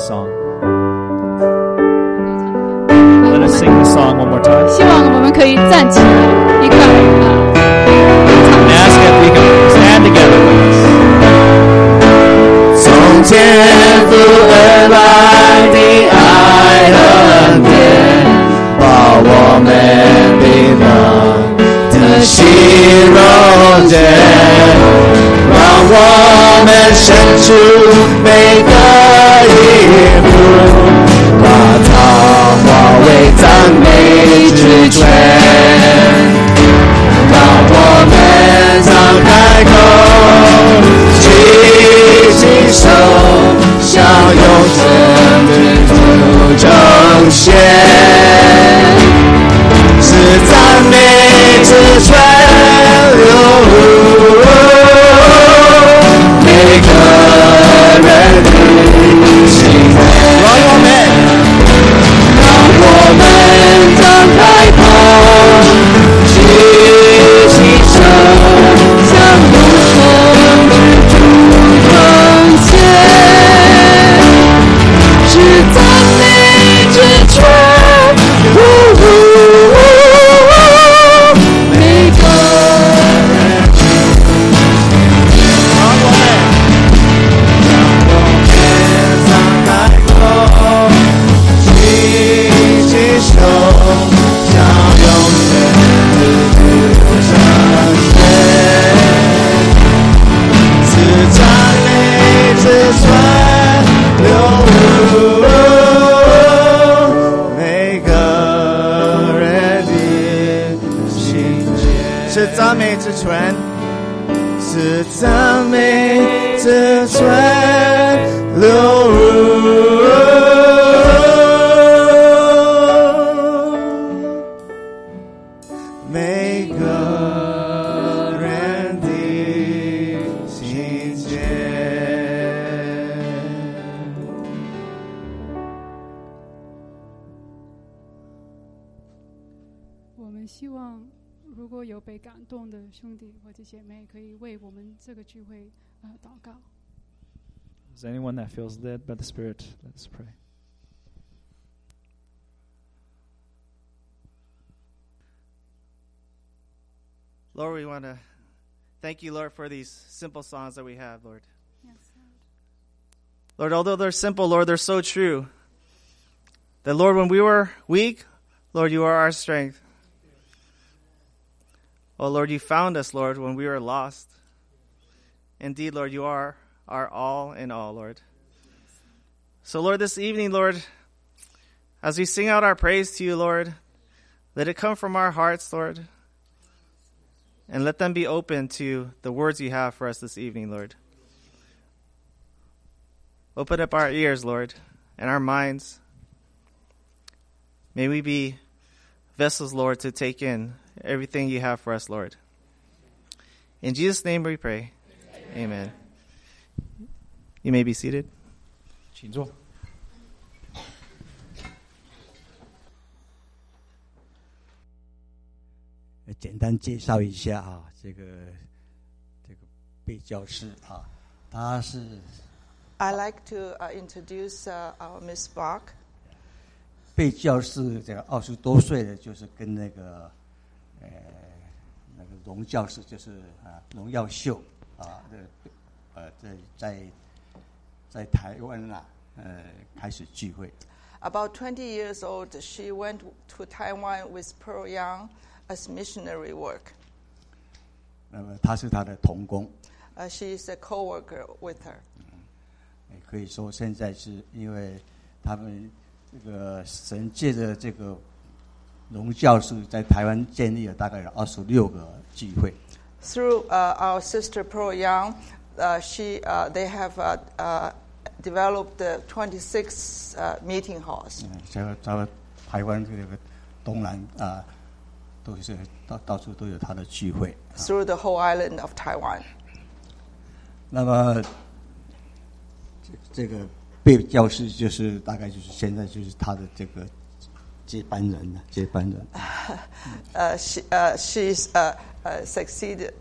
song. Let us sing the song one more time. 希望我们可以站起来，一块唱。 And ask if we can stand together with us. 从天父而来的爱恩典，把我们冰冷的心溶解，让我们伸出每个一步，把它化为赞美之泉，让我们张开口，举起手，向永生之主彰显，是赞美之泉流入每个人的心内。让我们张开口，举起手，向永生之主彰显，是赞美之泉，每个人。让我们张开口，举起手，向永生之主彰显，是赞美之泉流入每个人的心间，是赞美之泉，是赞美之泉流入每个人的心间。 我们希望，如果有被感动的兄弟或者姐妹，可以为我们这个聚会祷告。 Is anyone that feels led by the Spirit? Let us pray. Lord, we want to thank you, Lord, for these simple songs that we have, Lord. Yes, Lord. Lord, although they're simple, Lord, they're so true. That, Lord, when we were weak, Lord, you are our strength. Oh, Lord, you found us, Lord, when we were lost. Indeed, Lord, you are our all in all, Lord. So, Lord, this evening, Lord, as we sing out our praise to you, Lord, let it come from our hearts, Lord. And let them be open to the words you have for us this evening, Lord. Open up our ears, Lord, and our minds. May we be vessels, Lord, to take in everything you have for us, Lord. In Jesus' name we pray. Amen. You may be seated. 请坐。 简单介绍一下啊，这个贝教师啊，他是 I like to introduce our Miss Bach. 贝教师，这个20多岁的，就是跟那个荣教师，就是荣耀秀啊，在台湾啊，开始聚会。 About 20 years old, she went to Taiwan with Pearl Yang as missionary work. 那么他是他的同工。 She is a co-worker with her. 可以说现在是因为他们这个神借着这个荣教士在台湾建立了大概有26个聚会。 Through our sister Pearl Yang, they have developed 26 meeting halls. 在台湾这个东南都是到处都有他的聚会。 Through the whole island of Taiwan. 那么这个贝教师就是大概就是现在就是他的这个接班人了，接班人。 She's succeeded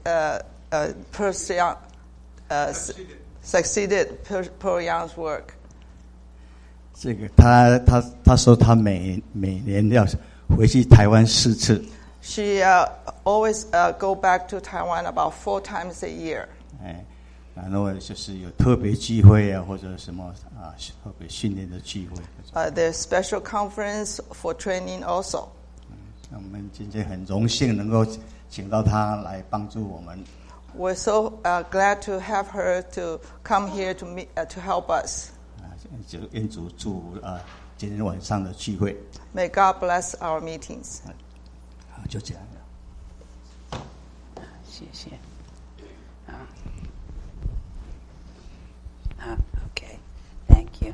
Pearl Yang's work. 这个他说他每年要回去台湾4次。 She always go back to Taiwan about 4 times a year. 然后就是有特别聚会啊，或者什么特别训练的聚会。 There's special conference for training also. 我们今天很荣幸能够请到他来帮助我们。 We're so glad to have her to come here to help us. 就愿主祝今天晚上的聚会。 May God bless our meetings. 好，就这样了。 谢谢。Okay, thank you.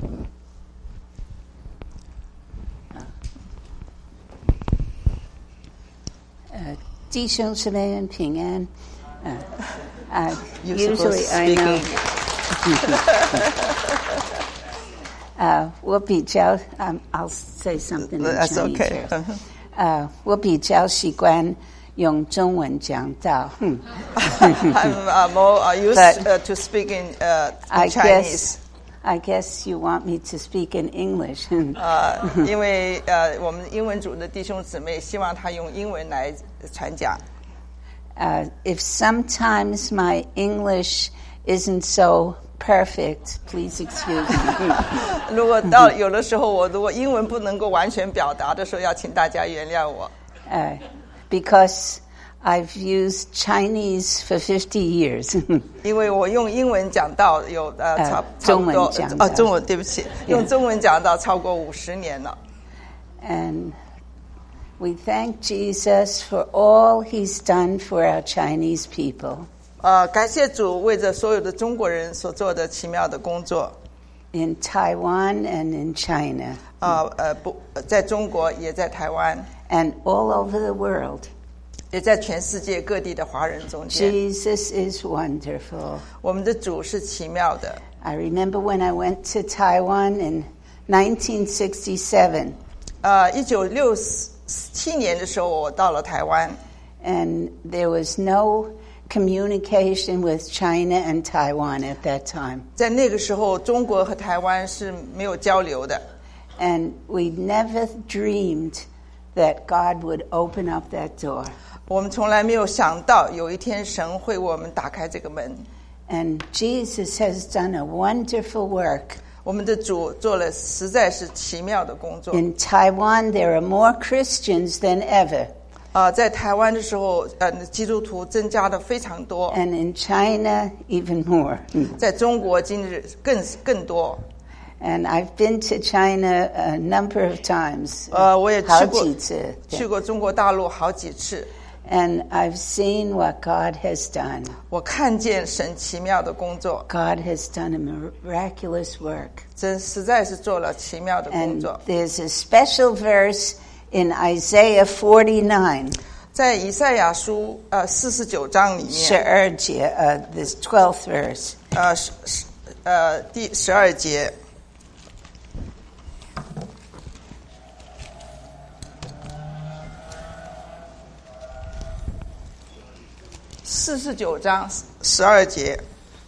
弟兄姊妹们平安。Usually I know. 我比较I'll say something in That's Chinese okay. first. 我比较习惯用中文讲道。 I'm more used to speak in Chinese. I guess you want me to speak in English. 因为我们英文组的弟兄姊妹希望他用英文来传讲。 If sometimes my English isn't so perfect, please excuse me. 如果有的时候我如果英文不能够完全表达的时候，要请大家原谅我。 Because I've used Chinese for 50 years. 因为我用英文讲道有中文讲道中文对不起，用中文讲道超过50年了。 And we thank Jesus for all he's done for our Chinese people. 感谢主为着所有的中国人所做的奇妙的工作。 In Taiwan and in China. 在中国也在台湾。 And all over the world. 也在全世界各地的华人中间。 Jesus is wonderful. 我们的主是奇妙的。 I remember when I went to Taiwan in 1967. 1967年的时候，我到了台湾。 And there was no communication with China and Taiwan at that time. 在那个时候，中国和台湾是没有交流的。 And we never dreamed that God would open up that door. 我们从来没有想到有一天神会为我们打开这个门。 And Jesus has done a wonderful work. 我们的主做了实在是奇妙的工作。 In Taiwan, there are more Christians than ever. 在台湾的时候，基督徒增加的非常多。 And in China, even more. 在中国今日更多。 And I've been to China a number of times. 我也去过中国大陆好几次。 And I've seen what God has done. 我看见神奇妙的工作。 God has done a miraculous work. 真实在是做了奇妙的工作。 And there's a special verse in Isaiah 49. 在以赛亚书49章里面。 12节, this 12th verse. 第12节。49章12节。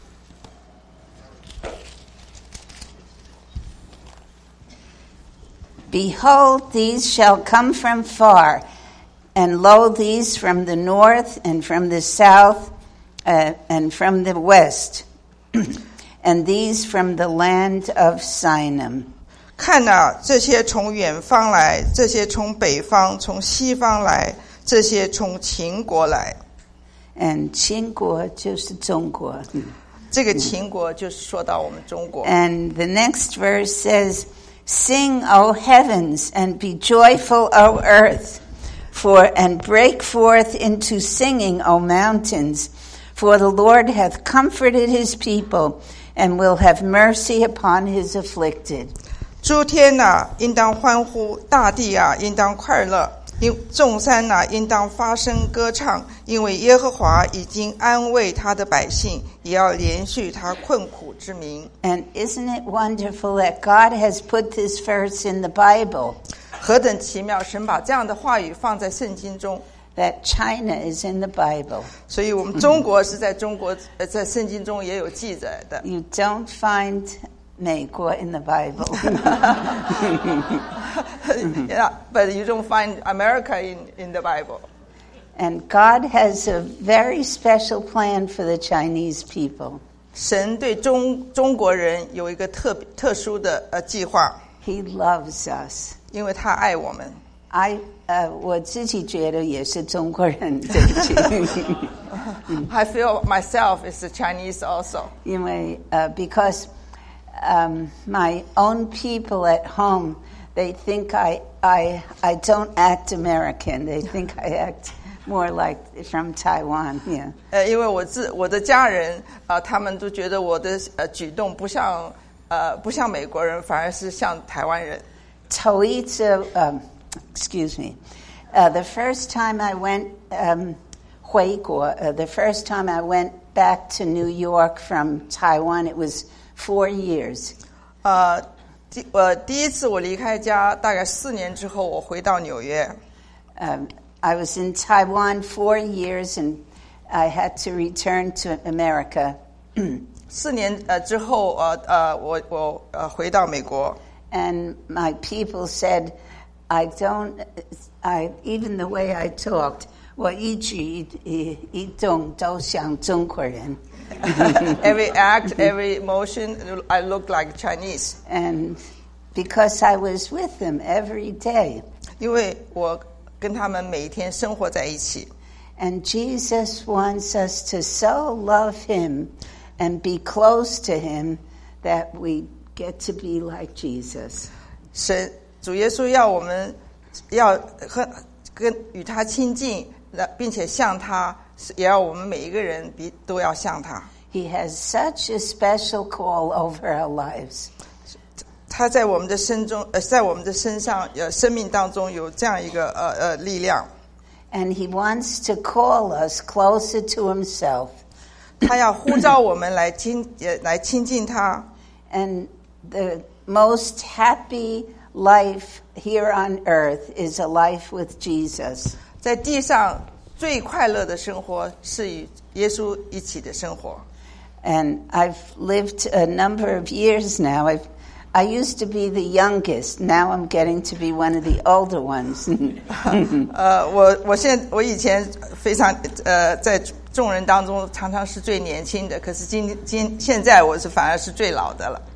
Behold, these shall come from far, and lo, these from the north, and from the south, and from the west, and these from the land of Sinim. 看哪，这些从远方来，这些从北方，从西方来，这些从秦国来。 And 秦国就是中国。 这个秦国就是说到我们中国。 And the next verse says, Sing, O heavens, and be joyful, O earth, and break forth into singing, O mountains, for the Lord hath comforted his people, and will have mercy upon his afflicted. 诸天啊，应当欢呼；大地啊，应当快乐。众山啊，应当发声歌唱，因为耶和华已经安慰他的百姓，也要连续他困苦之民。 And isn't it wonderful that God has put this verse in the Bible? 何等奇妙！神把这样的话语放在圣经中。 That China is in the Bible. 所以我们中国是在中国，在圣经中也有记载的。 You don't find 美国 in the Bible. Yeah, but you don't find America in the Bible. And God has a very special plan for the Chinese people. 神对中国人有一个特殊的计划， He loves us. 因为他爱我们。 我自己觉得也是中国人，对不起。 I feel myself is a Chinese also. 因为because my own people at home, they think I don't act American. They think I act more like from Taiwan. Yeah. 因为我的家人他们都觉得我的举动不像美国人，反而是像台湾人。 头一次excuse me. The first time I went 回国 the first time I went back to New York from Taiwan, it was 4 years. 第一次我离开家大概4年之后，我回到纽约。 I was in Taiwan 4 years, and I had to return to America. 4年之后，我回到美国。 And my people said, even the way I talked, 我一举一动都像中国人。 Every act, every emotion, I look like Chinese. And because I was with them every day. 因为我跟他们每一天生活在一起。 And Jesus wants us to so love him and be close to him that we get to be like Jesus. 主耶稣要我们要与他亲近，并且像他，也要我们每一个人都要像他。 He has such a special call over our lives. 他在我们的身上，生命当中有这样一个力量。 And he wants to call us closer to himself. 他要呼召我们来亲近他。 And the most happy life here on earth is a life with Jesus. 在地上最快乐的生活是与耶稣一起的生活。 And I've lived a number of years now. I used to be the youngest. Now I'm getting to be one of the older ones. 我以前非常在众人当中常常是最年轻的，可是现在我反而是最老的了。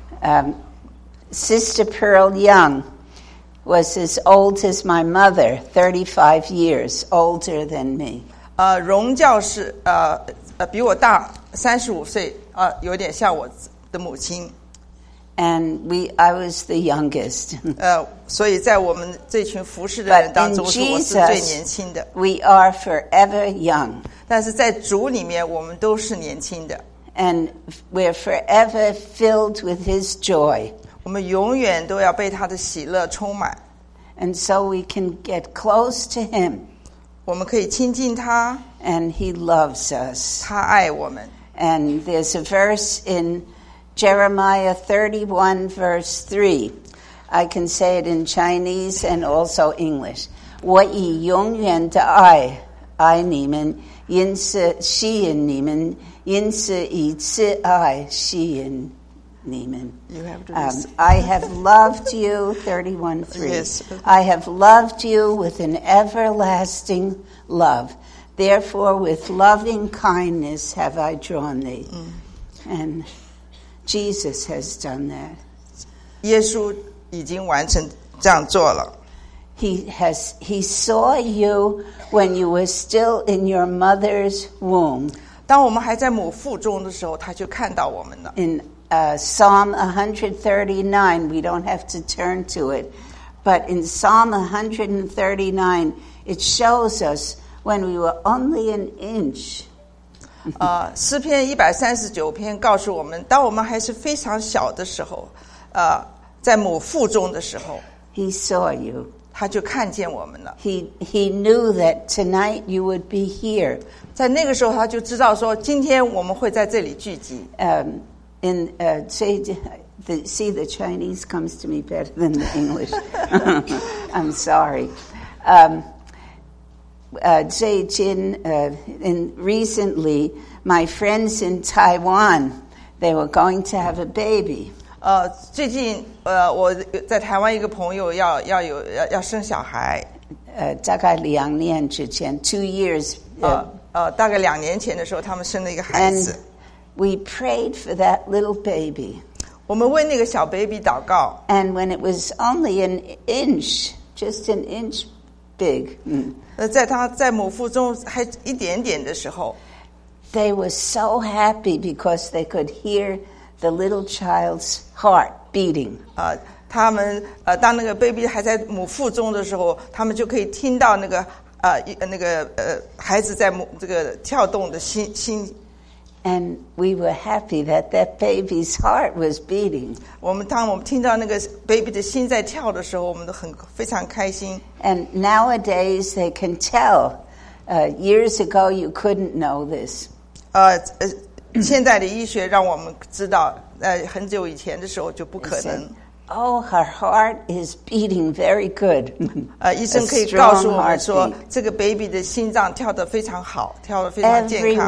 Sister Pearl Young was as old as my mother, 35 years older than me. 荣教士比我大35岁，有点像我的母亲。 And I was the youngest. 所以在我们这群服侍的人当中，我是最年轻的。 We are forever young. 但是在主里面，我们都是年轻的。 And we're forever filled with His joy. 我们永远都要被他的喜乐充满。 And so we can get close to Him. 我们可以亲近他。 And He loves us. 他爱我们。 And there's a verse in Jeremiah 31 verse 3. I can say it in Chinese and also English. 我以永远的爱你们，因此吸引你们，因此以此爱吸引你们。I have loved you, 31:3. Yes. I have loved you with an everlasting love. Therefore, with loving kindness have I drawn thee. And Jesus has done that. 耶稣已经完成这样做了。 He saw you when you were still in your mother's womb. 当我们还在母腹中的时候，他就看到我们了。 In Psalm 139, we don't have to turn to it, but in Psalm 139, it shows us when we were only an inch. 诗篇139篇告诉我们，当我们还是非常小的时候，在母腹中的时候 He saw you. 他就看见我们了。 He knew that tonight you would be here. 在那个时候，他就知道说，今天我们会在这里聚集。 See, the Chinese comes to me better than the English. I'm sorry. Recently, my friends in Taiwan, they were going to have a baby. 最近我在台湾一个朋友要生小孩， 大概2年之前 2 years. 大概2年前的时候，他们生了一个孩 And 子。 we prayed for that little baby. 我们为那个小 baby 祷告。 And when it was only an inch, just an inch big, 在他在母腹中还一点点的时候， they were so happy because they could hear the little child's heart beating. 他们当那个 baby 还在母腹中的时候，他们就可以听到那个孩子在这个跳动的心。 And we were happy that baby's heart was beating. 当我们听到那个 baby 的心在跳的时候，我们都非常开心。 And nowadays they can tell. Years ago you couldn't know this. 现在的医学让我们知道，很久以前的时候就不可能。 Oh, her heart is beating very good. 医生可以告诉我们说，这个 baby 的心脏跳得非常好，跳得非常健 Every 康。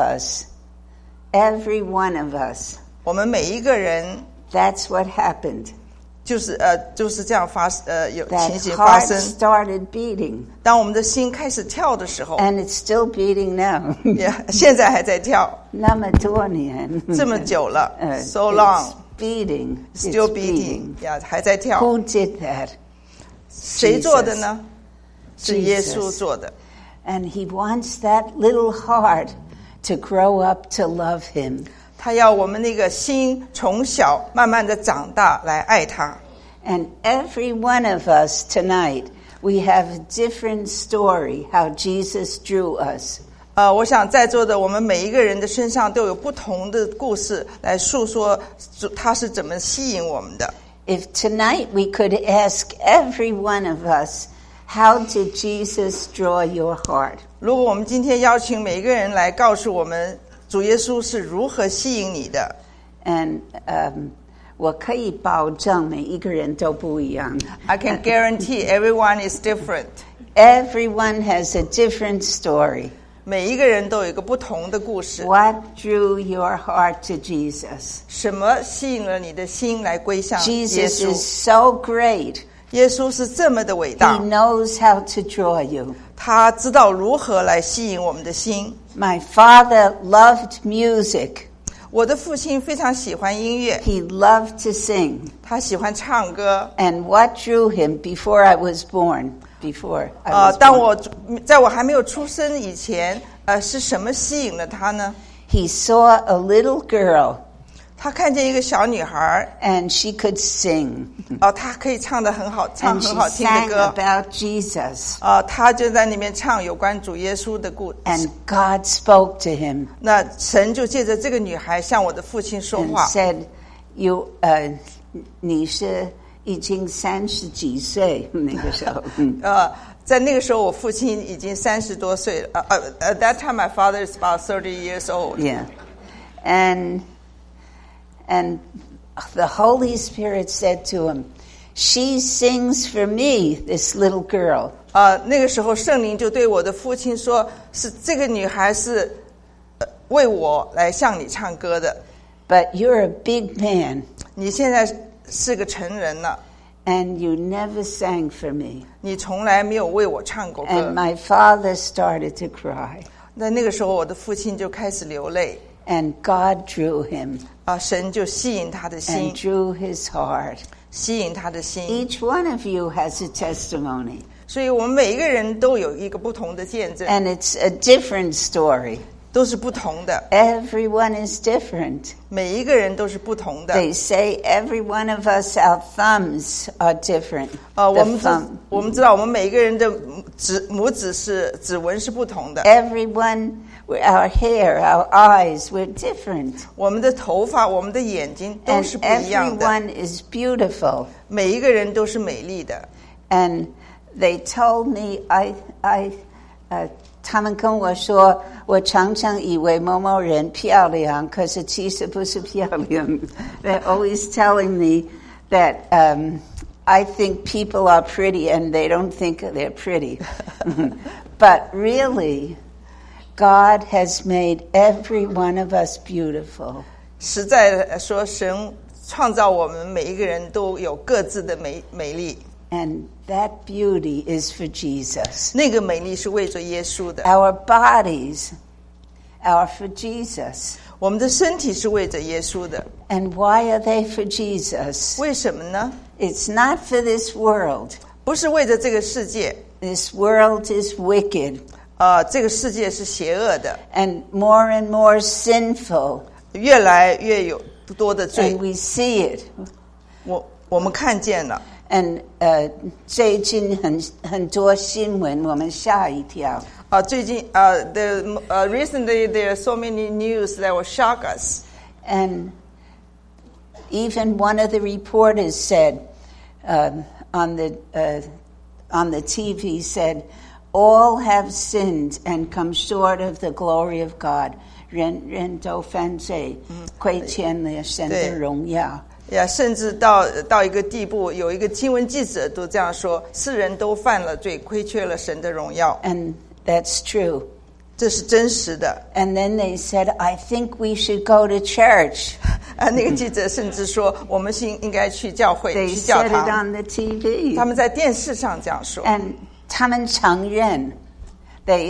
one of us. 我们每一个人 That's what happened. 就是这样有 That 情形发 heart 生。 started beating. 当我们的心开始跳的时候， And it's still beating now. 现在还在跳， 那么多年。 这么久了 ，so It's long, beating. still It's beating，还在跳。 Who did that? 谁做的呢？是耶 Jesus. 稣做的。 And he wants that little heart to grow up to love him. 他要我们那个心从小慢慢的长大来爱他。 And every one of us tonight, we have a different story how Jesus drew us. 我想在座的我们每一个人的身上都有不同的故事来诉说他是怎么吸引我们的。 If tonight we could ask every one of us, how did Jesus draw your heart? 如果我们今天邀请每一个人来告诉我们主耶稣是如何吸引你的， And 我可以保证每一个人都不一样。 I can guarantee everyone is different. Everyone has a different story. 每一个人都有一个不同的故事。 What drew your heart to Jesus? 什么吸引了你的心来归向耶 Jesus 稣？ is so great. 耶稣是这么的伟 He 大， knows how to draw you. 他知道如何来吸引我们的心。 My father loved music. 我的父亲非常喜欢音乐， He loved to sing. 他喜欢唱歌。 And what drew him before I was born? Before I was 当 born. 在我还没有出生以前，是什么吸引了他呢？ He saw a little girl 他看见一个小女孩， and she could sing. 她可以唱得很好，唱 And 很 she 好听的 sang 歌。 about Jesus. 他就在里面唱有关主耶稣的故事。 And God spoke to him 那神就借着这个女孩向我的父亲说 and 话。 said, "你是已经30几岁那个时候。 在那个时候，我父亲已经30多岁了。At that time, my father is about 30 years old. Yeah. And the Holy Spirit said to him, "She sings for me, this little girl." 那个时候，圣灵就对我的父亲说：“是这个女孩是为我来向你唱歌的。 But you're a big man, 你现在是个成人了， and you never sang for me." 你从来没有为我唱过歌。 And my father started to cry. 那个时候，我的父亲就开始流泪。 And God drew him 神就吸引他的心 and，drew his heart. 吸引他的心。 Each one of you has a testimony. 所以我们每一个人都有一个不同的见证， And it's a different story. 都是不同的。 Everyone is different. 每一个人都是不同的。 They say every one of us, our thumbs are different. 我 The 们 thumb. 我们知道，我们每一个人的拇指指纹是不同的。 Everyone, our hair, our eyes, we're different. 我们的头发、我们的眼睛都 And 是不一样的。 everyone is beautiful. 每一个人都是美丽的。 And they told me, 他们跟我说，我常常以为某某人漂亮，可是其实不是漂亮。They're always telling me that I think people are pretty and they don't think they're pretty. But really, God has made every one of us beautiful. 实在说，神创造我们每一个人都有各自的美丽， And that beauty is for Jesus. 那个美丽是为着耶稣的。 Our bodies are for Jesus. 我们的身体是为着耶稣的， And why are they for Jesus? 为什么呢？ It's not for this world. 不是为着这个世界， This world is wicked 这个世界是邪恶的， and more sinful. 越来越有多的罪 And，we see it. 我们看见了。 And 最近很多新闻，我们吓一跳。 最近recently there are so many news that will shock us. And even one of the reporters said on the TV said, all have sinned and come short of the glory of God. 人都犯罪，亏欠了神的荣耀。 甚至到一个地步，有一个新闻记者都这样说：世人都犯了罪，亏缺了神的荣耀。 And that's true. 这是真实的。 And then they said, I think we should go to church. 那个记者甚至说，我们应该去教会， They 去教 said it 堂。 on the TV. 他们在电视上这样说。 And 他们承认 they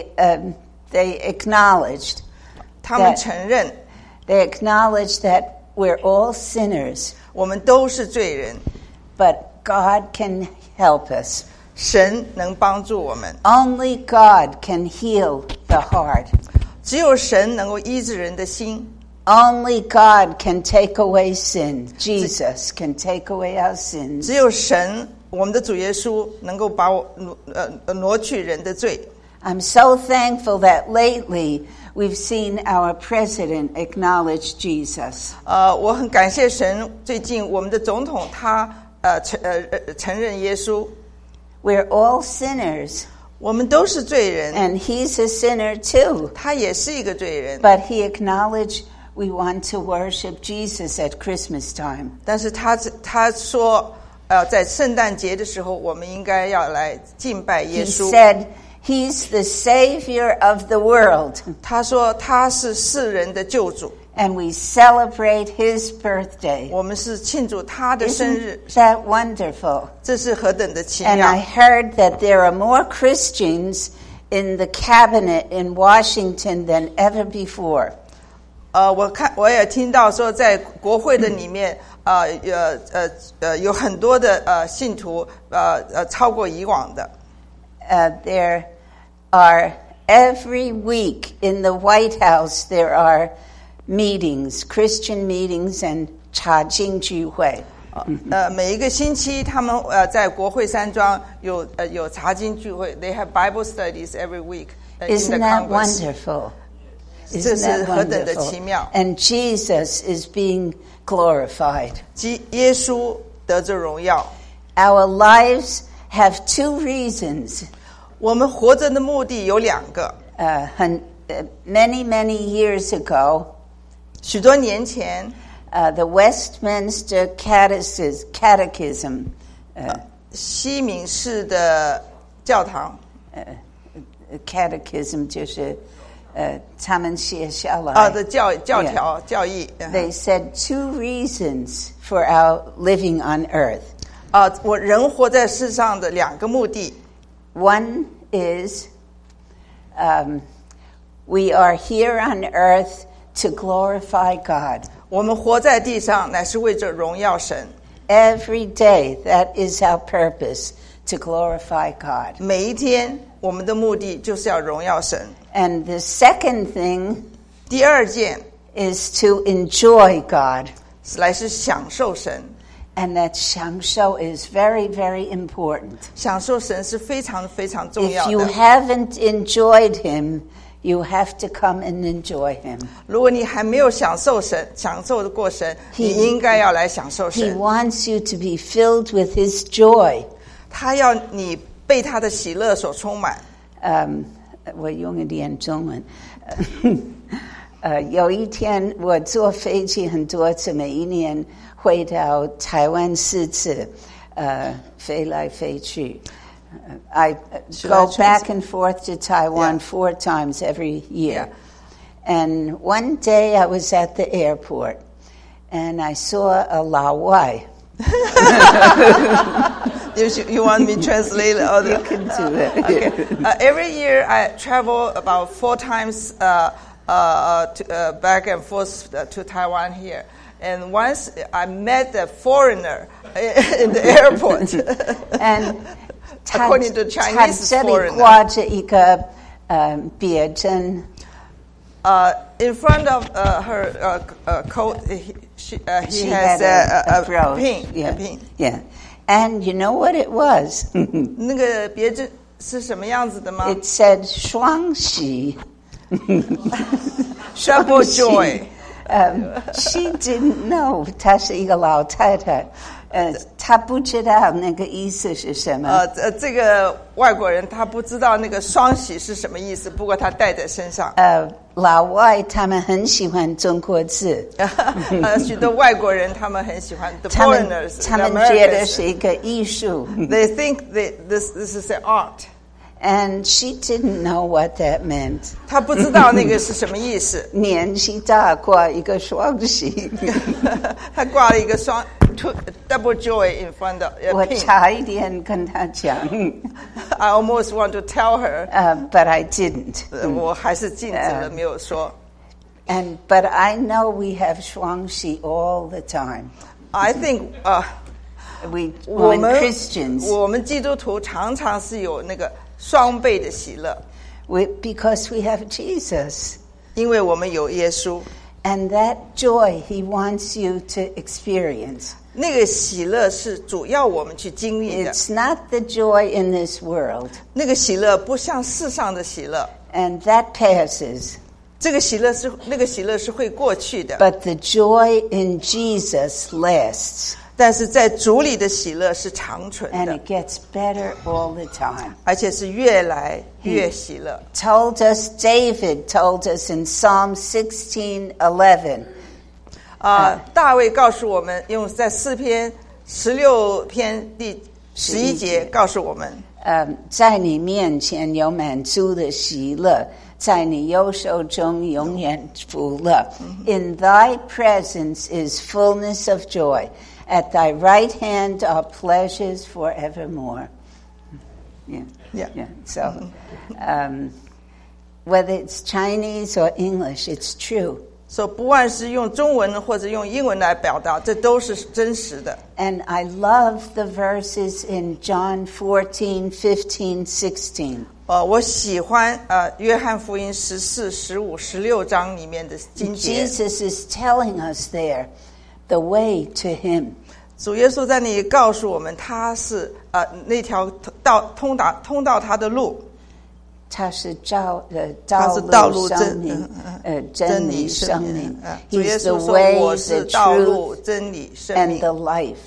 acknowledged 他们承认 they acknowledged that we're all sinners, 我们都是罪人， but God can help us. 神能帮助我们。 Only God can heal the heart. 只有神能够医治人的心。 Only God can take away sin. Jesus can take away our sins. 只有神，我们的主耶稣能够把挪去人的罪。 I'm so thankful that lately we've seen our president acknowledge Jesus. 我很感谢神，最近我们的总统他承认耶稣。 We're all sinners, 我们都是罪人， and he's a sinner too. 他也是一个罪人。 But he acknowledged we want to worship Jesus at Christmas time. 但是他说，在圣诞节的时候，我们应该要来敬拜耶 He 稣。 said he's the savior of the world, 他说他是世人的救主， and we celebrate his birthday. 我们是庆祝他的生日， Isn't that wonderful? 这是何等的奇 And 妙 I！ heard that there are more Christians in the cabinet in Washington than ever before. 我也听到说，在国会的里面，有很多的信徒，超过以往的。 There are every week in the White House there are meetings, Christian meetings and 查经聚会。 每一个星期，他们在国会山庄有查经聚会 ，They have Bible studies every week. In Isn't the that Congress. wonderful? 这 Isn't 是 that 何等的 wonderful? 奇妙！ And Jesus is being glorified. 耶稣得着荣耀。 Our lives have two reasons. 我们活着的目的有两个。 Many years ago, 许多年前， the Westminster Catechism, 西敏寺的教堂 Catechism 就是他们写下来的教条教义。 They said two reasons for our living on earth. 我人活在世上的两个目的。 One is we are here on earth to glorify God. 我们活在地上，乃是为着荣耀神。 Every day, that is our purpose, to glorify God. 每一天，我们的目的就是要荣耀神。 And the second thing 第二件 is to enjoy God. 来是享受神。 And that 享受 is very important. 享受神是非常非常重 If 要 you 的。 haven't enjoyed Him, you have to come and enjoy Him. 如果你还没有享受神，享受过神，你应该要来享受 He 神。 wants you to be filled with His joy. 他要你被他的喜乐所充满。 我用一点中文。有一天我坐飞机很多次，每一年回到台湾4次，飞来飞去。I go back and forth to Taiwan 4 times every year. And one day I was at the airport, and I saw a 老外. You want me to translate? You can do it. Okay. Every year I travel about 4 times back and forth to Taiwan here. And once I met a foreigner in the airport. And according to Chinese 他这里挂着一个别针 in front of her coat, he has a pin. Yeah. A pin. Yeah. And you know what it was? 那个别针是什么样子的吗 It said 双喜 ？Double joy. She didn't know 她是一个老太太，她不知道那个意思是什么。 这个外国人他不知道那个双喜是什么意思，不过他带在身上。 老外他们很喜欢中国字， 许多外国人他们很喜欢 the 他们 foreigners， 他们觉得是一个艺术。 They think this is an art. And she didn't know what that meant. 他不知道那个是什么意思。 年纪大挂一个双喜， 他挂了一个double joy in front of a 我 pin. 差一点跟她讲 I almost want to tell her. but I didn't. 我还是禁止了，没有说。 But I know we have 双喜 all the time. I think We 我 when 们 Christians 我们基督徒常常是有那个双倍的喜乐， because we have Jesus. 因为我们有耶稣。 And that joy he wants you to experience. 那个喜乐是主要我们去经历的。 It's not the joy in this world. 那个喜乐不像世上的喜乐， And that passes. 这个喜乐是那个喜乐是会过去的。 But the joy in Jesus lasts. 但是在主里的喜乐是长存 And 的， it gets better all the time. 而且是越来越喜乐。 David told us in Psalm 16:11. 大卫告诉我们，用在诗篇16篇第11节告诉我们， 在你面前有满足的喜乐，在你右手中永远福乐。In thy presence is fullness of joy. At thy right hand are pleasures forevermore. Yeah. So, whether it's Chinese or English, it's true. 所以不管是用中文或者用英文来表达，这都是真实的。 And I love the verses in John 14:15-16. 我喜欢约翰福音14、15、16章里面的经节。 Jesus is telling us there the way to him. 主耶稣在那里告诉我们，他是那条通到他的路。 他是道路真理生命。 主耶 He's the 稣说：“ way, 我是 the 道路、 truth, 真理、生 and 命。 the life.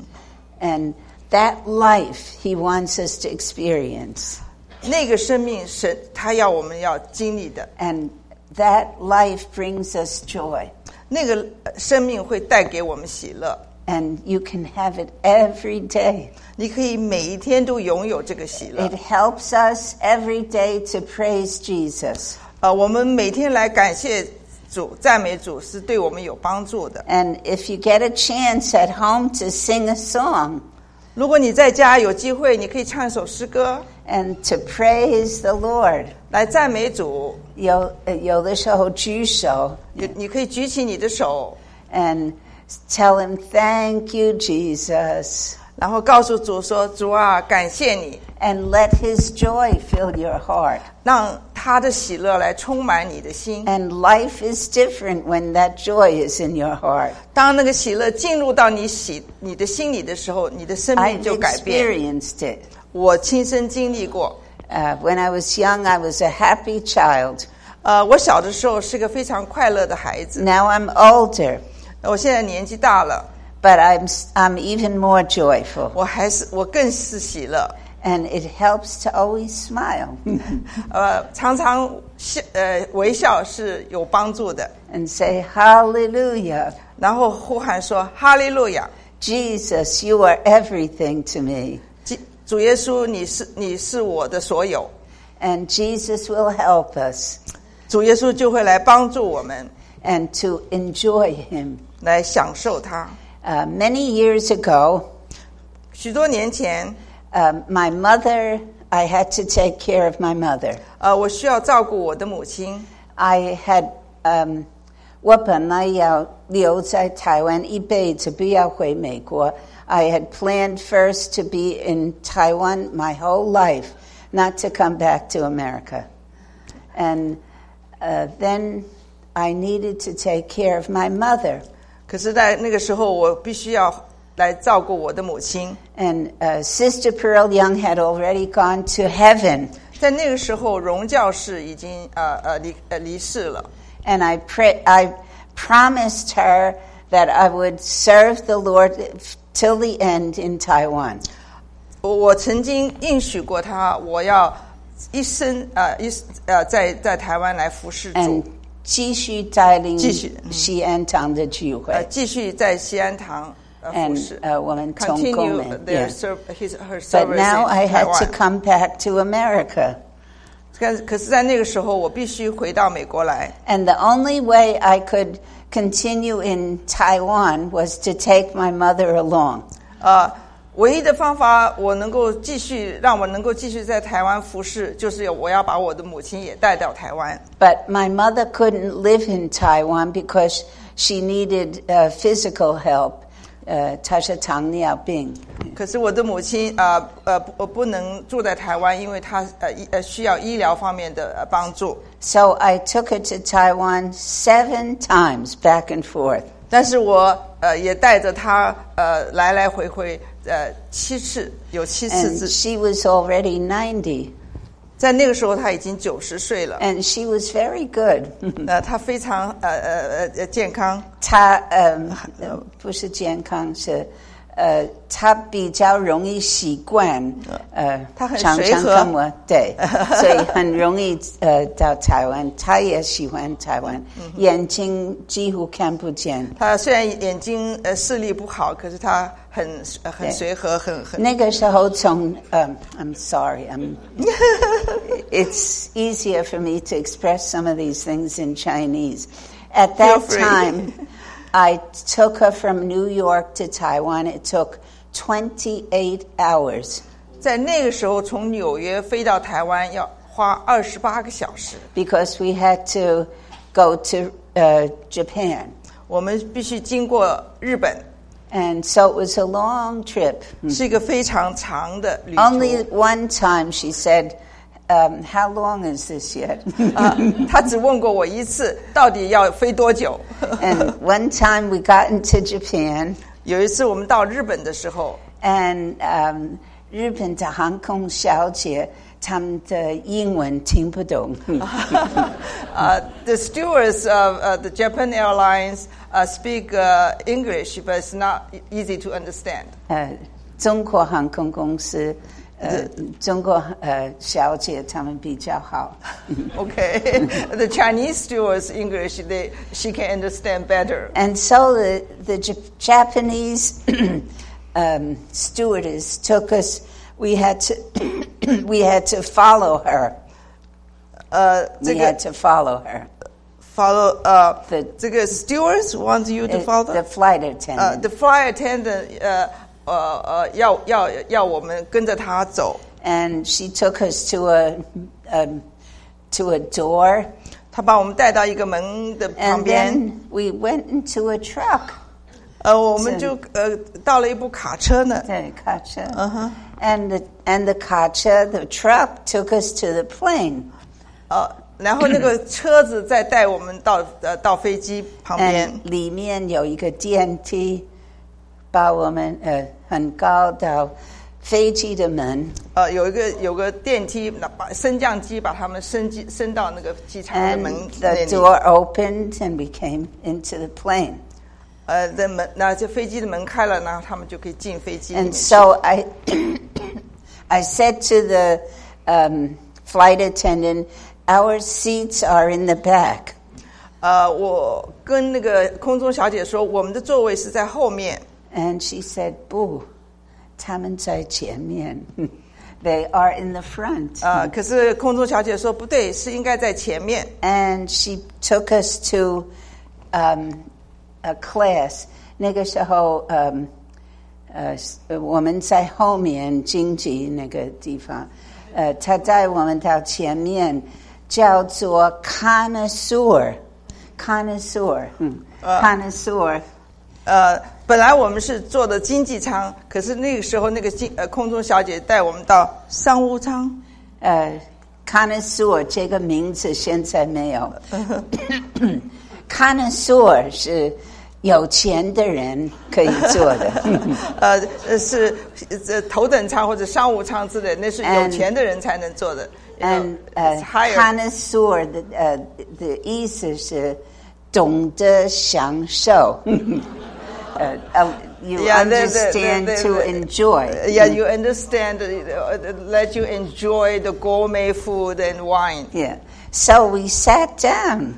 And that life He wants us to experience. 那个生命，神他要我们要经历的。 And that life brings us joy. 那个生命会带给我们喜乐。 And you can have it every day. 你可以每一天都拥有这个喜乐。 It helps us every day to praise Jesus. 我们每天来感谢主、赞美主，是对我们有帮助的。 And if you get a chance at home to sing a song 如果你在家有机会，你可以唱一首诗歌 and to praise the Lord. 来赞美主。 有的时候举手你可以举起你的手， and tell him, thank you, Jesus. 然后告诉主说：“主啊，感谢你， And let his joy fill your heart. 让他的喜乐来充满你的心。 And life is different when that joy is in your heart. 当那个喜乐进入到你的心里的时候，你的生 I've 命就改变。 experienced it. 我亲身经历过。 When I was young, I was a happy child. 我小的时候是个非常快乐的孩子。 Now I'm older, 我现在年纪大了， but I'm even more joyful. 我更是喜乐。 And it helps to always smile 常常微笑是有帮助的。 and say, hallelujah. 然后呼喊说：“哈利路亚！ Jesus, you are everything to me. 主耶稣，你是我的所有。” And Jesus will help us. 主耶稣就会来帮助我们。 and to enjoy him. 来享受它。 Many years ago, 许多年前， my mother, I had to take care of my mother. 我需要照顾我的母亲。 I had, 我本来要留在台湾一辈子，不要回美国。I had planned first to be in Taiwan my whole life, not to come back to America. And then I needed to take care of my mother. 可是，在那个时候，我必须要来照顾我的母亲。 And Sister Pearl Young had already gone to heaven. 在那个时候，荣教士已经离世了。 And I promised her that I would serve the Lord till the end in Taiwan. 我曾经应许过他，我要一生在台湾来服侍主。 And 继续带领继续西安堂的聚会。 继续在西安堂服侍。 And 我们同工 continue 们 their her service But now I in had to Taiwan. come back to America. 可是，在那个时候，我必须回到美国来。 And the only way I could continue in Taiwan was to take my mother along. 唯一的方法，让我能够继续在台湾服侍，就是我要把我的母亲也带到台湾。 But my mother couldn't live in Taiwan because she needed physical help. 她是糖尿病。 可是我的母亲不能住在台湾，因为她需要医疗方面的帮助。 So I took her to Taiwan 7 times back and forth. 但是我也带着她来来回回7次，有7次 And she was already 90. 在那个时候，她已经90岁了。 And she was very good. 她非常健康。 她不是健康，是她比较容易习惯。 她很常随和。 常跟我对，所以很容易到台湾。她也喜欢台湾，眼睛几乎看不见。 她虽然眼睛视力不好，可是她很随和，很。 那个时候从I'm sorry, it's easier for me to express some of these things in Chinese. At that time, I took her from New York to Taiwan. It took 28 hours. 在那个时候，从纽约飞到台湾要花28个小时。 Because we had to go to Japan. 我们必须经过日本。 And so it was a long trip. 是一个非常长的旅途。 Only one time she said, how long is this yet? 她只问过我一次，到底要飞多久？ And one time we got into Japan. 有一次我们到日本的时候 And 日本的航空小姐他们的英文听不懂。 The stewards of the Japan Airlines speak English, but it's not easy to understand. 中国航空公司中国小姐他们比较好。 Okay, the Chinese stewards English she can understand better. And so the Japanese stewardess took us. We had to follow her. We had to follow her. Follow这个 stewards want you to follow the flight attendant. The flight attendant 要我们跟着他走。 And she took us to a door. 他把我们带到一个门的旁 And 边。 then we went into a truck. 我们就到了一部卡车呢。 对，卡车。And the car, the truck took us to the plane. 然后那个车子再带我们到飞机旁边。 And 里面有一个电梯，把我们很高到飞机的门。 有个电梯，把升降机把他们升到那个机场的门 And 那 the 里。 door opened, and we came into the plane. 的门，那这飞机的门开了，然后他们就可以进飞机里面 And 去。 so I said to the flight attendant, "Our seats are in the back." 我跟那个空中小姐说，我们的座位是在后面。 And she said, "不，他们在前面。They are in the front." 可是空中小姐说不对，是应该在前面。 And she took us to a class， 那个时候我们在后面经济那个地方，他带我们到前面，叫做 connoisseur， 本来我们是坐的经济舱，可是那个时候那个空中小姐带我们到商务舱。 connoisseur 这个名字现在没有。connoisseur 是有钱的人可以做的。 是头等舱或者商务舱之类，那是有钱的人才能做的。 connoisseur 的意思是懂得享受。You understand to enjoy. Yeah, you understand. Let you enjoy the gourmet food and wine. Yeah. So we sat down.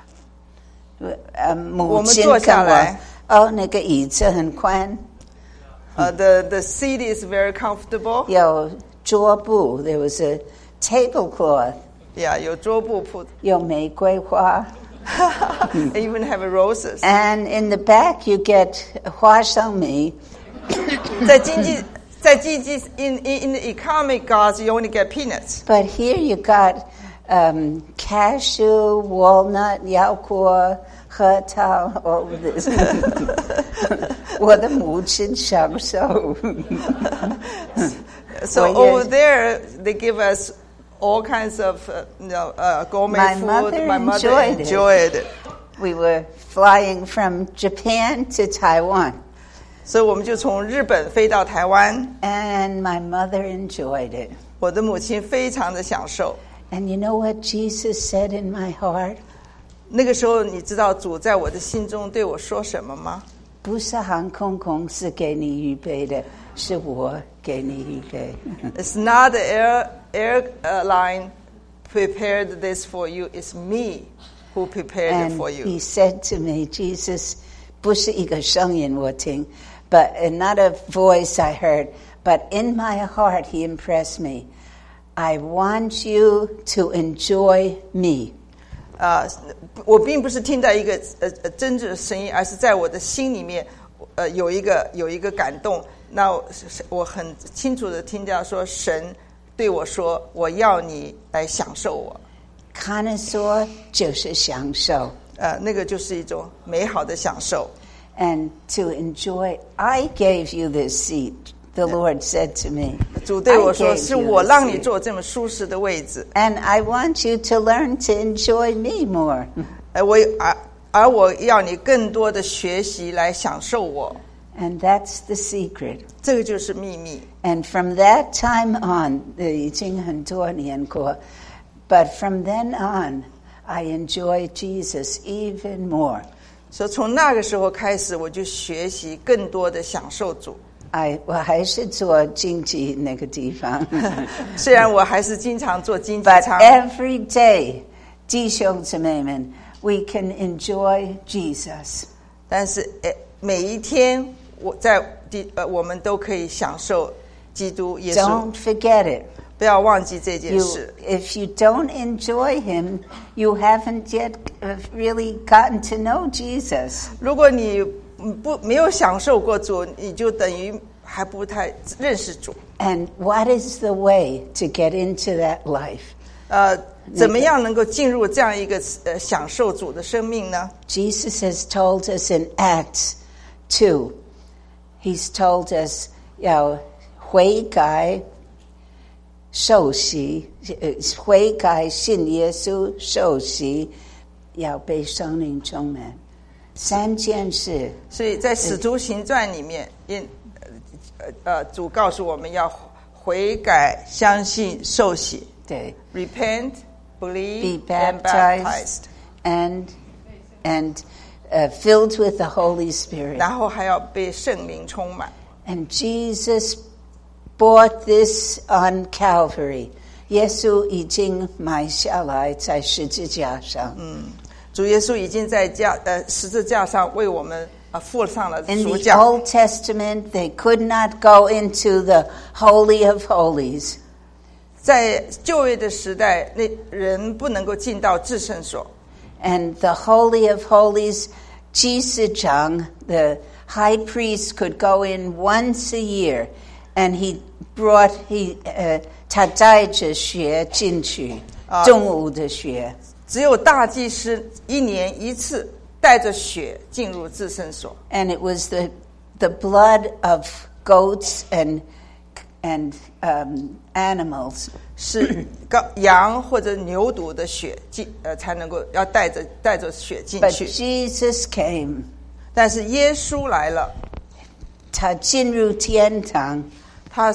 我们坐下来。 那个椅子很宽。 The seat is very comfortable. 有桌布 There was a tablecloth. Yeah, 有桌布铺。 有玫瑰花。 They even have roses. And in the back you get 花生米。 在经济 in the economic class you only get peanuts. But here you got cashew, walnut, 腰果、核桃 all of this. 我的母亲享受。 So over there they give us all kinds of gourmet food. My mother enjoyed it. We were flying from Japan to Taiwan. 所以我们就从日本飞到台湾。 And my mother enjoyed it. 我的母亲非常的享受。 And you know what Jesus said in my heart? 那个时候你知道主在我的心中对我说什么吗？ 不是航空公司给你预备的，是我给你预备。 It's not the airline prepared this for you. It's me who prepared it for you. And he said to me, Jesus, 不是一个声音我听 but not a voice I heard, but in my heart he impressed me. I want you to enjoy me. 我并不是听到一个真正的声音，而是在我的心里面有一个感动。那我很清楚的听到说神对我说我要你来享受我。 Connoisseur 就是享受。 那个就是一种美好的享受。 And to enjoy, I gave you this seat. The Lord said to me, 主对我说是我让你坐这么舒适的位置。 And I want you to learn to enjoy me more. 我要你更多的学习来享受我。 And that's the secret. 这个就是秘密。 And from that time on, 已经很多年过 but from then on, I enjoy Jesus even more. 所以从那个时候开始，我就学习更多的享受主。 我还是做经济那个地方。 虽然我还是经常做经济舱。 But every day, 弟兄姊妹们 we can enjoy Jesus. 但是每一天我们都可以享受基督耶稣。 Don't forget it. 不要忘记这件事。 If you don't enjoy him, you haven't yet really gotten to know Jesus. 如果你没有享受过主，你就等于还不太认识主。 And what is the way to get into that life? 怎么样能够进入这样一个享受主的生命呢？ Jesus has told us in Acts 2. He's told us 要悔改受洗，悔改信耶稣受洗，要被圣灵充满。3件事。 所以在使徒行传里面，主告诉我们要悔改、相信、受洗。 对 ，repent, believe, be baptized, and filled with the Holy Spirit. 然后还要被圣灵充满。 And Jesus bought this on Calvary. 耶稣已经买下来在十字架上。 主耶稣已经在十字架上为我们付上了赎 In the 价。 Old Testament, they could not go into the Holy of Holies. 在旧约的时代，那人不能够进到至圣所。 And the Holy of Holies 祭司长, the high priest, could go in once a year, and he他带着血进去，动物的血。 只有大祭司1年1次带着血进入至圣所。 And it was the blood of goats and animals. 是羊或者牛犊的血才能够要带着血进 But 去。 Jesus came. 但是耶稣来了， 他进入天堂， 他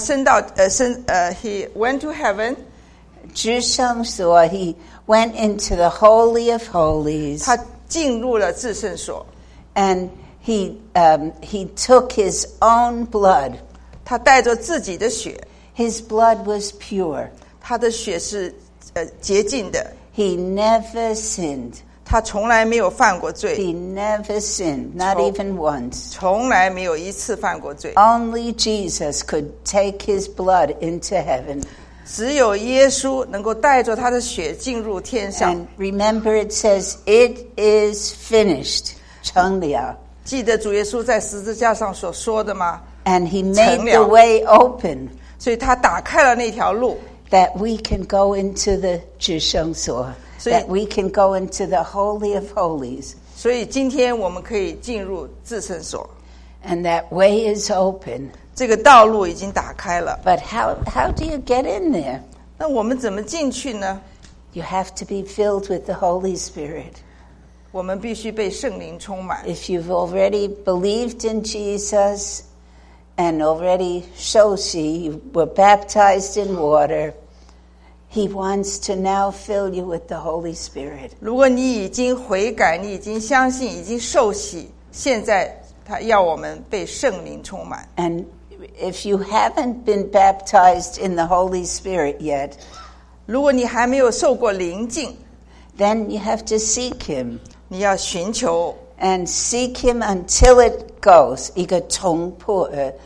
he went to heaven. 至圣所 he went into the Holy of Holies. 他进入了至圣所， And he took his own blood. 他带着自己的血， His blood was pure. 他的血是洁净的， He never sinned. 他从来没有犯过罪， He never sinned, not even once. 从来没有一次犯过罪。 Only Jesus could take his blood into heaven. 只有耶稣能够带着他的血进入天上。 And remember it says, it is finished. 成了。 记得主耶稣在十字架上所说的吗？ And he made the way open 所以他打开了那条路， that we can go into the 至圣所, that we can go into the Holy of Holies. 所以今天我们可以进入至圣所， And that way is open. 这个道路已经打开了。 But how do you get in there? 那我们怎么进去呢？ You have to be filled with the Holy Spirit. 我们必须被圣灵充满。 If you've already believed in Jesus and already 受洗, you were baptized in water, he wants to now fill you with the Holy Spirit. 如果你已经悔改，你已经相信，已经受洗，现在他要我们被圣灵充满。 And if you haven't been baptized in the Holy Spirit yet, 如果你还没有受過靈浸， then you have to seek him. 你要尋求 And seek him until it goes. 一個衝破,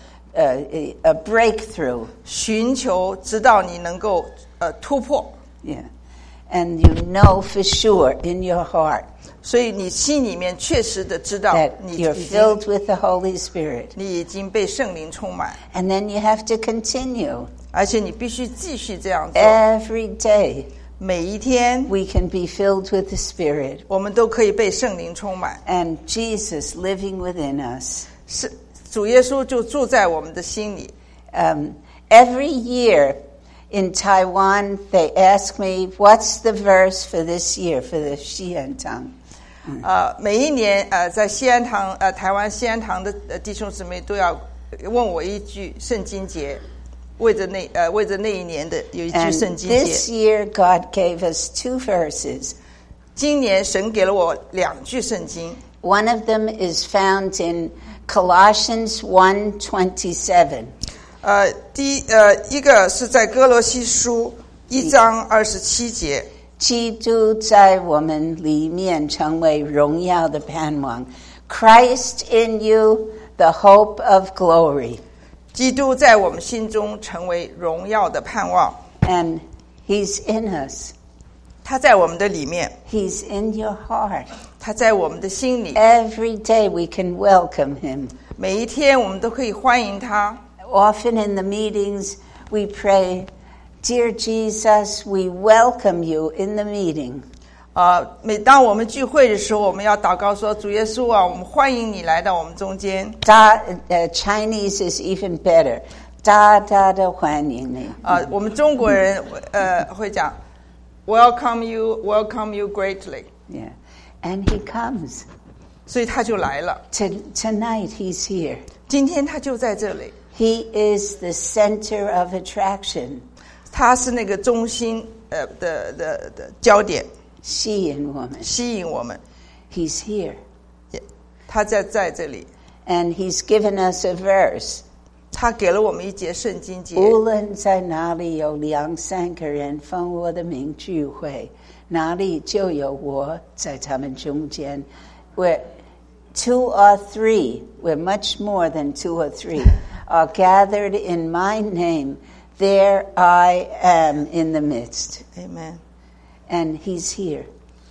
a breakthrough. 尋求直到你能夠突破。 Yeah. And you know for sure in your heart 所以你心里面確實的知道 that 你 you're 已經 filled with the Holy Spirit. 你已經被聖靈充滿， And then you have to continue. 而且你必須繼續這樣做。 Every day 每一天 we can be filled with the Spirit. 我們都可以被聖靈充滿， And Jesus living within us. 是主耶穌就住在我們的心裡。 Every year in Taiwan, they ask me, what's the verse for this year, for the Xiantang? 每一年在西安堂台湾西安堂的弟兄姊妹都要問我一句聖經節，為着那一年的有一句 And 聖經 this 節。 year, God gave us 2 verses. 今年神給了我2句聖經， One of them is found in Colossians 1:27. 一個是在哥羅西書1章27節。 基督在我們裡面成為榮耀的盼望. Christ in you, the hope of glory. 基督在我們心中成為榮耀的盼望。 And he's in us. 他在我們的裡面， He's in your heart. 他在我們的心裡。 Every day we can welcome him. 每一天我們都可以歡迎他。 Often in the meetings we pray, Dear Jesus, we welcome you in the meeting. 每當我們聚會的時候，我們要禱告說：主耶穌啊，我們歡迎你來到我們中間。 Chinese is even better. 大大的歡迎你。 我們中國人會講 welcome you greatly. Yeah. And he comes. 所以他就來了。 Tonight he's here. 今天他就在這裡。 He is the center of attraction. 他是那個中心的焦點， 吸引我們。 吸引我們。 He's here. 他在這裡。 And he's given us a verse. 他給了我們一節聖經節。 無論在哪裡有2、3個人奉我的名聚會，哪裡就有我在他們中間。Where 2 or 3, we're much more than 2 or 3, are gathered in my name, there I am in the midst. Amen. And he's here.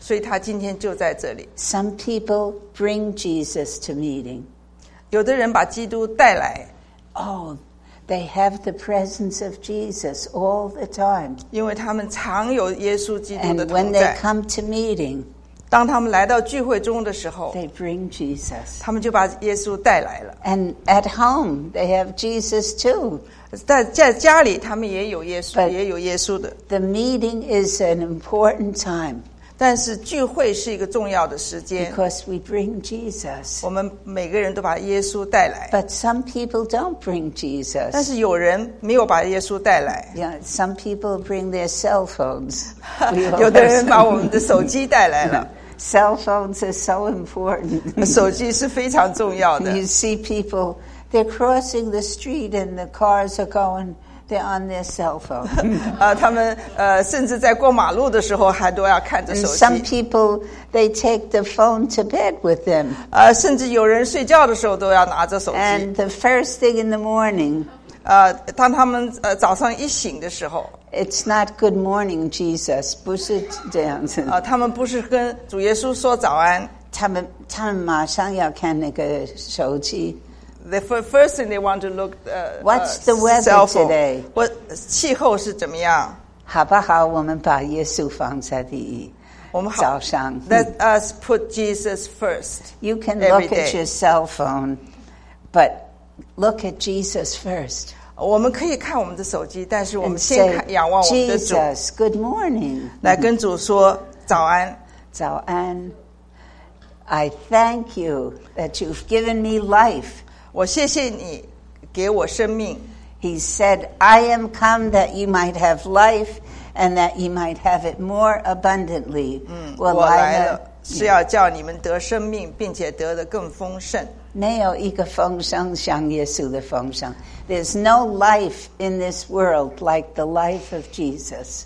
所以他今天就在这里。 Some people bring Jesus to meeting. 有的人把基督带来， Oh, they have the presence of Jesus all the time. 因为他们常有耶稣基督 And 的 when 同 they 在。 come to meeting, 当他们来到聚会中的时候， they bring Jesus. 他们就把耶稣带来了。 And at home, they have Jesus too. 在家里，他们也有耶稣， But- 也有耶稣的。 The meeting is an important time 但是聚会是一个重要的时间， because we bring Jesus. 我们每个人都把耶稣带来。 But some people don't bring 但 Jesus. 是有人没有把耶稣带来， Yeah, some people bring their cell phones. We all 有的人 have 把我们的手机带来了。 cell phones are so important. 手机是非常重要的。 You see people, they're crossing the street and the cars are going, they're on their cell phone. 他们甚至在过马路的时候还都要看着 And 手 some 机。 people, they take the phone to bed with them. 甚至有人睡觉的时候都要拿着手机。 And the first thing in the morning, 当他们早上一醒的时候， it's not good morning, Jesus. 不是这样子。 他们不是跟主耶稣说早安。 他们马上要看那个手机。 The first thing they want to look. What's the weather cell phone. today? 气候是怎么样？ 好不好？我们把耶稣放在第一。 我们好早上。 Let us put Jesus first. You can every look at day. your cell phone, but look at Jesus first. 我们可以看我们的手机，但是我们 And 先 say, 看仰望我们的主， Jesus, good morning. 来跟主说早安。 早安。I thank you that you've given me life. 我谢谢你给我生命。 He said, I am come that you might have life and that you might have it more abundantly. 我来了是要叫你们得生命，并且得得更丰盛。 没有一个丰盛像耶稣的丰盛。There's no life in this world like the life of Jesus.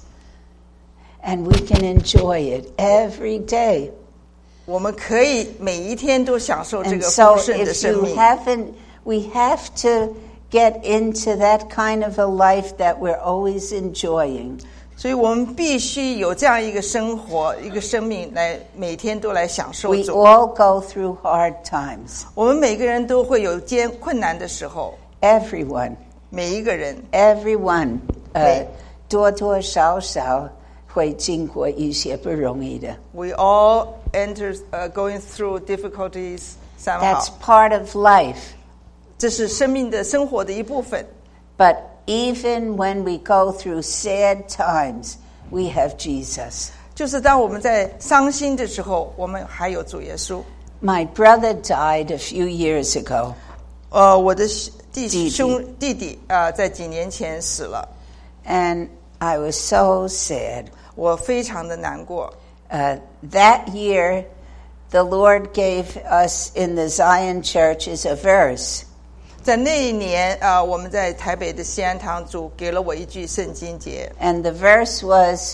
And we can enjoy it every day. 我们可以每一天都享受这 And 个 so 丰盛的 if 生 you 命。 haven't, we have to get into that kind of a life that we're always enjoying. 所以我们必须有这样一个生活，一个生命，来每天都来享受 We 主。 all go through hard times. 我们每个人都会有困难的时候， Everyone. 每一个人。 Everyone. 对。 多多少少会经过一些不容易的。 We all going through difficulties somehow. That's part of life. 这是生命的生活的一部分。 But even when we go through sad times, we have Jesus. 就是当我们在伤心的时候，我们还有主耶稣。 My brother died a few years ago. 我的弟弟在几年前死了， And I was so sad. 我非常的难过。 That year, the Lord gave us in the Zion churches a verse. 在那一年我们在台北的西安堂，主给了我一句圣经节， And the verse was,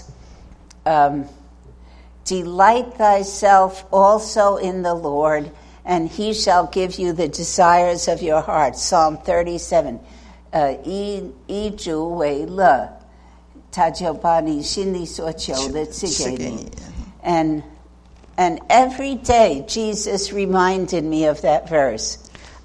Delight thyself also in the Lord, and he shall give you the desires of your heart. Psalm 37. 以主为乐，他就把你心里所求的赐给你。And every day, Jesus reminded me of that verse.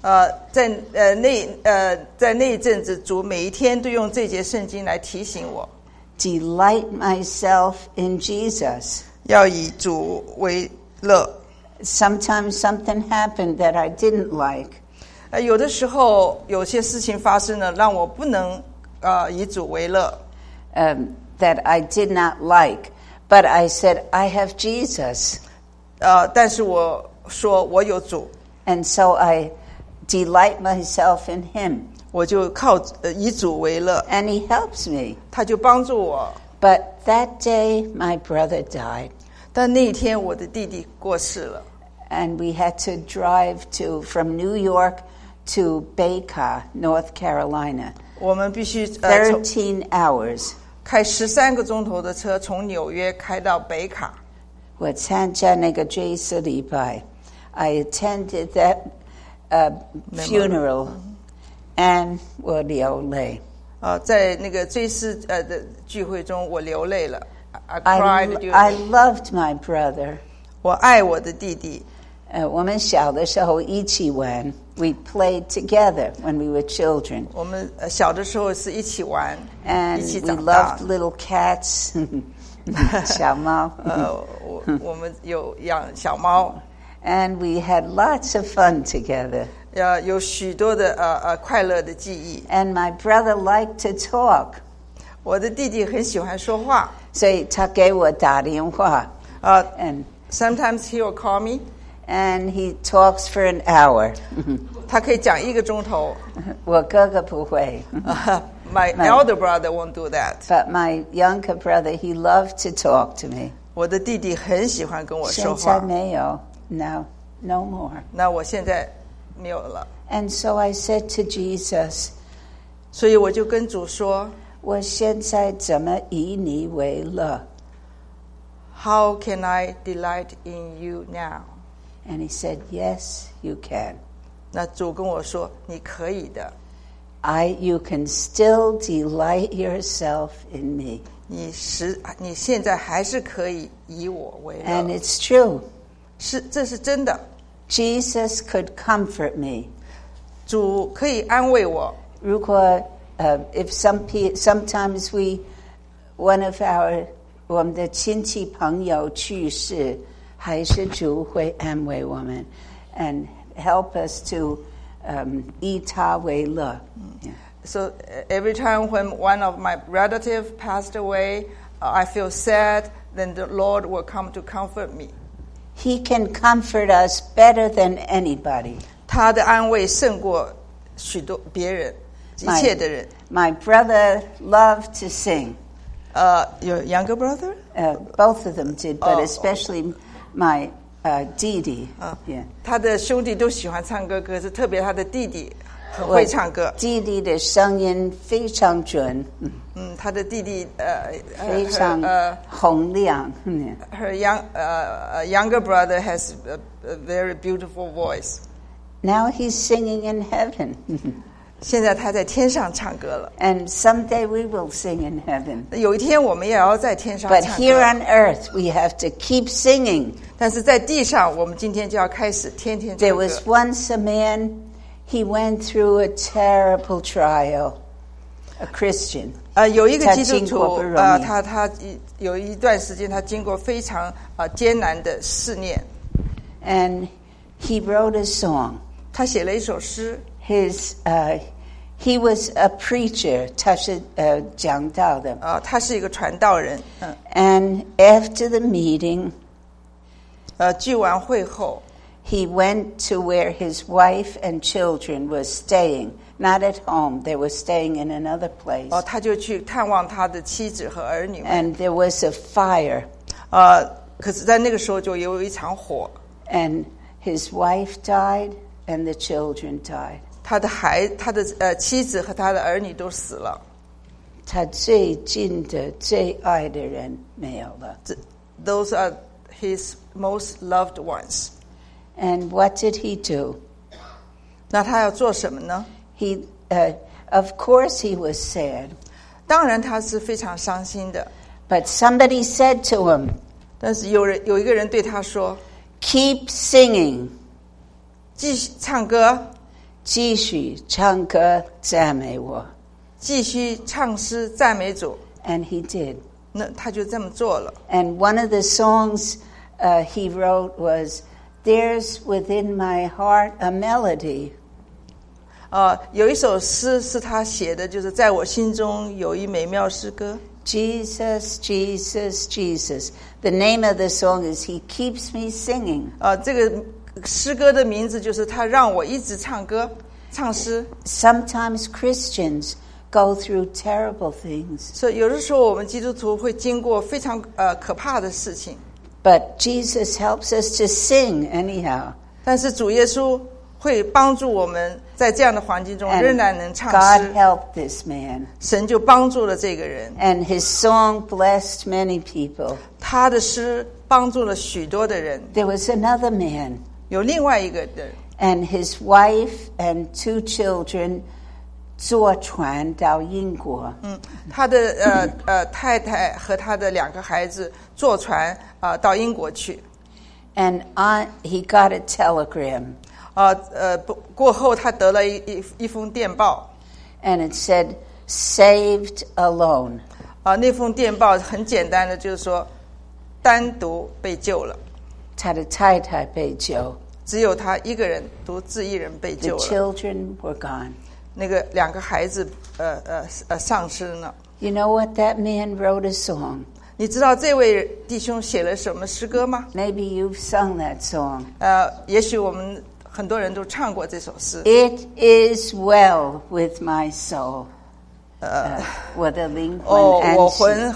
在那一阵子，主每一天都用这节圣经来提醒我， Delight myself in Jesus. 要以主为乐。 Sometimes something happened that I didn't like. 有的时候有些事情发生了，让我不能以主为乐。 That I did not like. But I said, I have Jesus. 但是我说我有主， And so I delight myself in him. 我就靠以主为乐， And he helps me. 他就帮助我。 But that day, my brother died. 但那一天我的弟弟过世了， And we had to drive from New York to Baker, North Carolina. 我们必须 13 hours. 开13个钟头的车，从纽约开到北卡。 我参加那个追思礼拜. I attended that funeral, and 我流泪. 在那个追思的聚会中，我流泪了。 I cried during I loved my brother. 我爱我的弟弟。 我们小的时候一起玩. We played together when we were children. 我们小的时候是一起玩， And 一起 we 长大。 loved little cats. 小猫。 我们有养小猫。 And we had lots of fun together. 有许多的快乐的记忆。 And my brother liked to talk. 我的弟弟很喜欢说话。 所以他给我打电话。And sometimes he will call me. And he talks for an hour. 他可以讲1个钟头。 我哥哥不会。 My elder brother won't do that. But my younger brother, he loved to talk to me. 我的弟弟很喜欢跟我说话。 现在没有 No more. 那我现在没有了。 And so I said to Jesus, 所以我就跟主说， 我现在怎么以你为乐？ How can I delight in you now? And he said, Yes, you can. 那主跟我说，你可以的。 You can still delight yourself in me. 你现在还是可以以我为乐。 And it's true. 这是真的。 Jesus could comfort me. 主可以安慰我。 如果if sometimes one of我们的亲戚朋友去世，还是主会安慰我们 and help us to 以他为乐。 So every time when one of my relatives passed away, I feel sad, then the Lord will come to comfort me. He can comfort us better than anybody. 他的安慰胜过许多别人，一切的人。 My brother loved to sing. Your younger brother? Both of them did, but especially my Didi. Yeah. 他的兄弟都喜欢唱歌，可是特别他的弟弟很会唱歌。 Didi 的声音非常准。 他的弟弟非常洪亮。 Her younger brother has a very beautiful voice. Now he's singing in heaven. 现在他在天上唱歌了。 And someday we will sing in heaven. 有一天我们也要在天上 But 唱 here 歌。 on earth we have to keep singing. 但是在地上，我们今天就要开始天天唱 There 歌。 was once a man, he went through a terrible trial, a Christian. 有一个基督他经过徒不容易他有一段时间他经过非常艰难的试炼。 And he wrote a song. 他写了一首诗。 He was a preacher. 他是讲道的。 他是一个传道人。 And after the meeting, 聚完会后 he went to where his wife and children were staying. Not at home. They were staying in another place. 他就去探望他的妻子和儿女们。 And there was a fire. 可是在那个时候就有一场火。 And his wife died and the children died. 他的妻子和他的儿女都死了。 他最近的最爱的人没有了。 Those are his most loved ones. And what did he do? 那他要做什么呢？ He, of course, he was sad. 当然他是非常伤心的。 But somebody said to him, 但是有一个人对他说 "Keep singing." 继续唱歌， 继续唱歌赞美我。 继续唱诗赞美主。 And he did. 那他就这么做了。 And one of the songs he wrote was, "There's within my heart a melody." 有一首诗是他写的，就是在我心中有一美妙诗歌。 Jesus, Jesus, Jesus. The name of the song is He Keeps Me Singing. 这个诗歌的名字就是他让我一直唱歌唱诗。 Sometimes Christians go through terrible things. 所以有的时候我们基督徒会经过非常可怕的事情， But Jesus helps us to sing anyhow. 但是主耶稣会帮助我们在这样的环境中 And 仍然能唱 God 诗。 helped this man. 神就帮助了这个人， And his song blessed many people. 他的诗帮助了许多的人。 There was another man, 有另外一个人， and his wife and 2 children 坐船到英国。 他的太太和他的2个孩子坐船到英国去。 And he got a telegram. 过后他得了一封电报。 And it said, saved alone. 那封电报很简单的，就是说单独被救了。 他的太太被救。 只有他一个人，独自一人被救了。 The children were gone. 那个2个孩子丧失了。 You know what? That man wrote a song. 你知道这位弟兄写了什么诗歌吗？ Maybe you've sung that song. 也许我们很多人都唱过这首诗。 It is well with my soul. 我的灵魂安息。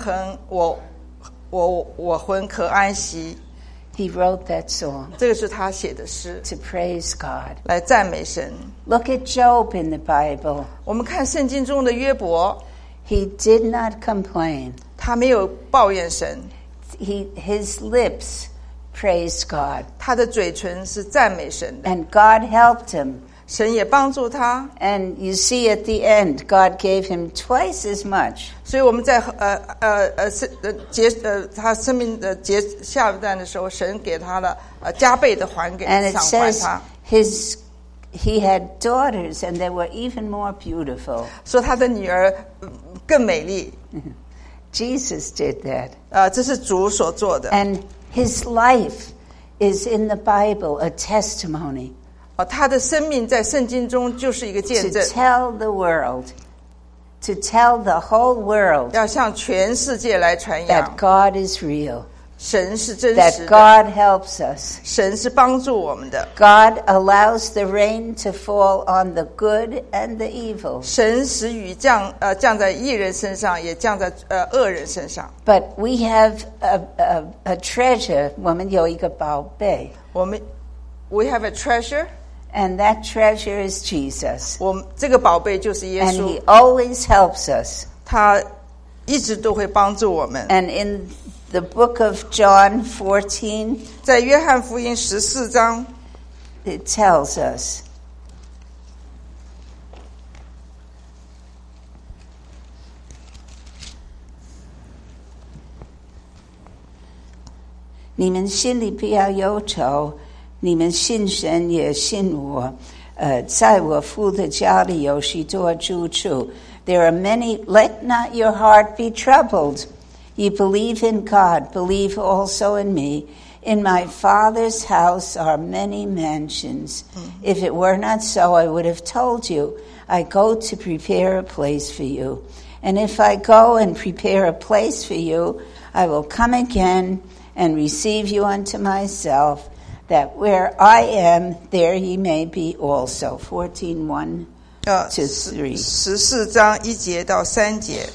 我魂可安息。 He wrote that song. 这个是他写的诗。 To praise God. 来赞美神。 Look at Job in the Bible. 我们看圣经中的约伯。 He did not complain. 他没有抱怨神。 His lips praised God. 他的嘴唇是赞美神的。 And God helped him. 神也帮助他。 And you see at the end, God gave him twice as much. 所以我们在他生命的下一段的时候，神给他了加倍的还给 ，And it 偿还 says 他。 he had daughters, and they were even more beautiful. 说他的女儿更美丽。 Jesus did that. 这是主所做的。 And his life is in the Bible a testimony. 他的生命在圣经中就是一个见证。 To tell the world, to tell the whole world 要向全世界来传扬 that God is real. 神是真 That 实的。 God helps us. 神是帮助我们的。 God allows the rain to fall on the good and the evil. 神使雨降在义人身上，也降在恶人身上。 But we have a treasure. 我们有一个宝贝。 We have a treasure. And that treasure is Jesus. 我们这个宝贝就是耶 And 稣。 he always helps us. 他一直都会帮助我们。 And in the book of John 14, 在约翰福音14章 it tells us, 你们心里不要忧愁，你们信神也信我。在我父的家里有许多住处。There are many. Let not your heart be troubled. You believe in God, believe also in me. In my Father's house are many mansions. If it were not so, I would have told you. I go to prepare a place for you. And if I go and prepare a place for you, I will come again and receive you unto myself, that where I am, there ye may be also. 14:1 to 3. 14章1节到3节。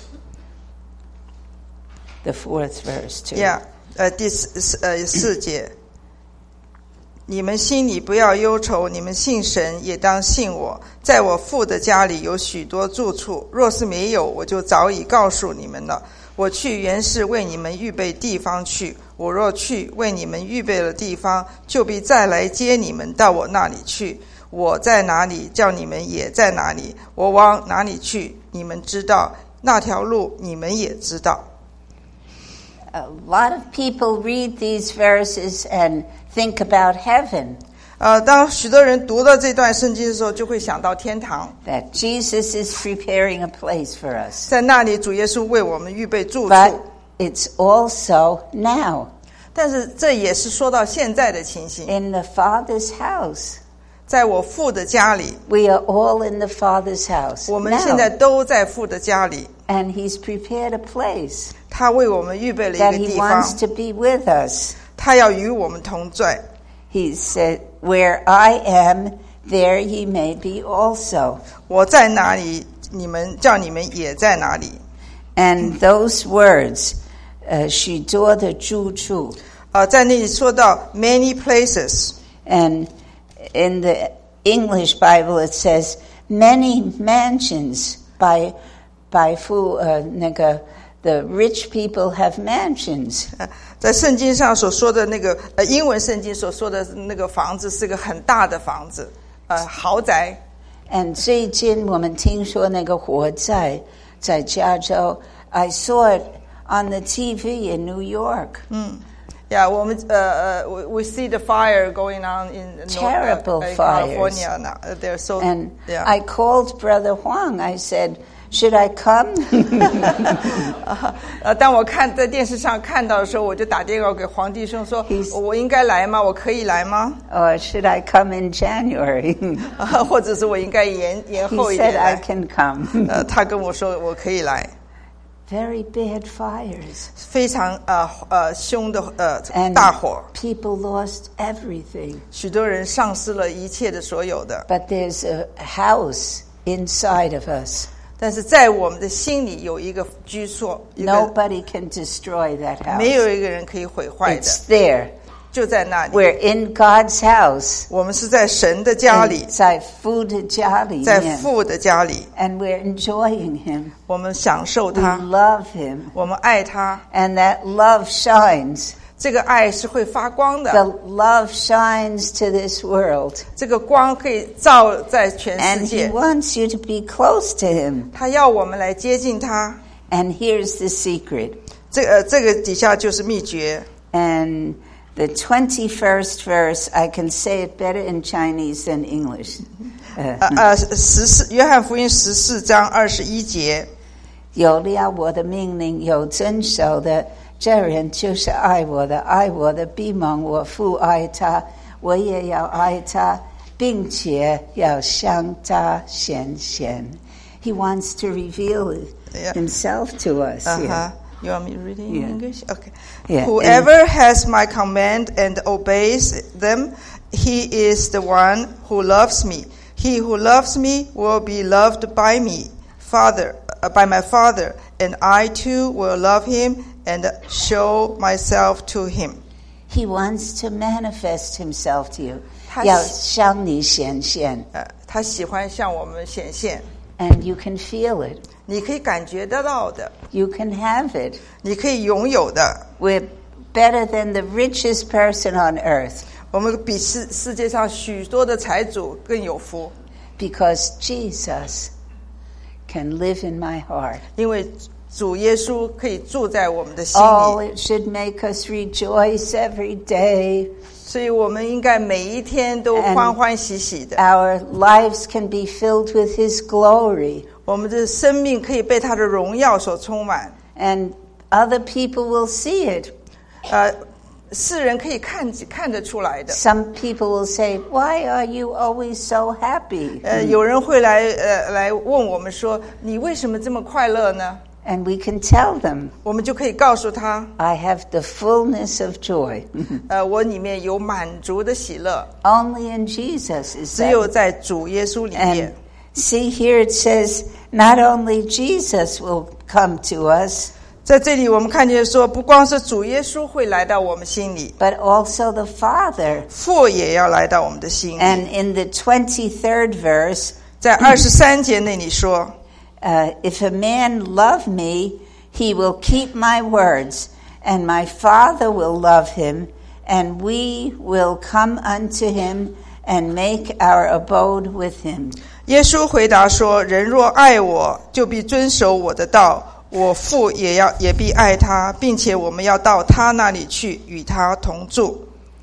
The 4th verse too. Yeah, 第4节。你们心里不要忧愁，你们信神也当信我。在我父的家里有许多住处，若是没有，我就早已告诉你们了。我去原是为你们预备地方去，我若去为你们预备了地方，就必再来接你们到我那里去。我在哪里，叫你们也在哪里。我往哪里去，你们知道，那条路你们也知道。 A lot of people read these verses and think about heaven. 当许多人读到这段圣经的时候，就会想到天堂。 That Jesus is preparing a place for us. 在那里，主耶稣为我们预备住处。 But it's also now. 但是这也是说到现在的情形。 In the Father's house. 在我父的家里。 We are all in the Father's house. 我们现在都在父的家里。 And He's prepared a place. 他为我们预备了一 That 个 He 地方。 wants to be with us. 他要与我们同在。 He said, where I am, there ye may be also. 我在哪里，叫你们也在哪里。 And those words, 许多的住处。 在那里说到 many places. And in the English Bible it says many mansions by the rich people have mansions. 在圣经上所说的那个英文圣经所说的那个房子是个很大的房子，豪宅。 And 最近我们听说那个火灾在加州 I saw it on the TV in New York. Yeah, 我们we see the fire going on in Terrible California now. They're so And yeah. I called Brother Huang. I said, should I come? 当我在电视上看到的时候，我就打电话给黄弟兄说，我应该来吗？我可以来吗？ Or should I come in January? 或者是我应该延后 He 一点 said, I 来？ can come. 他跟我说我可以来。 Very bad fires. 非常凶的 And 大火， people lost everything. 许多人丧失了一切的所有的。 But there's a house inside of us. 但是在我们的心里有一个居所，一个 Nobody can destroy that 没 house. 有一个人可以毁坏的， It's there. 就在那里。 We're in God's house. 我们是在神的家里， 在父的家里面。 在父的家里， And we're enjoying Him. 我们享受 We 他， love Him. 我们爱他。 And that love shines. 这个爱是会发光 The 的， love shines to this world. 这个光可以照在全 And 世 He 界。 wants you to be close to Him. 他要我们来接近他。 And here's the secret. 这个底下就是秘诀。 And the 21st verse, I can say it better in Chinese than English. 约翰福音14章21节， 有了我的命令，有遵守的，这人就是爱我的，爱我的必蒙我父爱他，我也要爱他，并且要向他显现。He wants to reveal Yeah. himself to us. here. You want me to read it in Yeah. English? Okay. Yeah, Whoever has my command and obeys them, he is the one who loves me. He who loves me will be loved by me, by my Father, and I too will love him and show myself to him. He wants to manifest himself to you. 他要向你显现。 他喜欢向我们显现， And you can feel it. 你可以感觉得到的， You can have it. 你可以拥有的。 We're better than the richest person on earth 我们比世界上许多的财主更有福， because Jesus can live in my heart. 因为主耶稣可以住在我们的心 Oh, 里， it should make us rejoice every day. 所以我们应该每一天都 And 欢欢喜喜的。 Our lives can be filled with His glory. 我们的生命可以被他的荣耀所充满， And other people will see it. 世人可以看得出来的。 Some people will say, why are you always so happy? 有人会来问我们说，你为什么这么快乐呢？ And we can tell them, 我们就可以告诉他， I have the fullness of joy. 我里面有满足的喜乐， Only in Jesus is 只有 that. 在主耶稣里面 And。see here it says, not only Jesus will come to us, 在这里我们看见说，不光是主耶稣会来到我们心里， but also the Father. 父也要来到我们的心里。 And in the 23rd verse, 在23节那里说， if a man love me, he will keep my words, and my Father will love him, and we will come unto him and make our abode with him. 耶稣回答说：“人若爱我，就必遵守我的道。我父也必爱他，并且我们要到他那里去，与他同住。”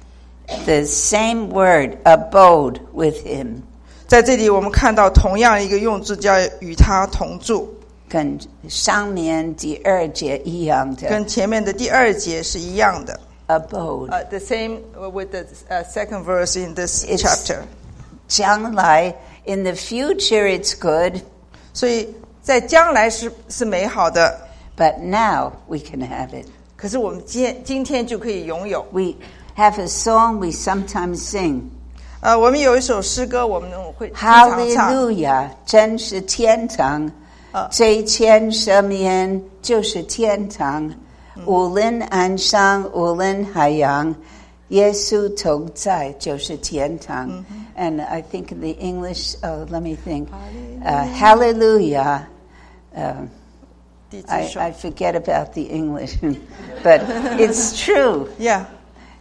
The same word, abode with him. 在这里，我们看到同样一个用字，叫“与他同住跟上面第二节一样”，的。 跟前面的第2节是一样的。 Abode. The same with the second verse in this It's- chapter. 将来 in the future it's good, 所以在将来是美好的， but now we can have it. 可是我们今天就可以拥有。 We have a song we sometimes sing. 我们有一首诗歌，我们会经常唱。 Hallelujah, 真是天堂。罪愆赦免就是天堂。无论岸上，无论海洋，耶稣同在就是天堂。And I think in the English, let me think. Hallelujah. 第几 I 首 forget about the English, but it's true. Yeah.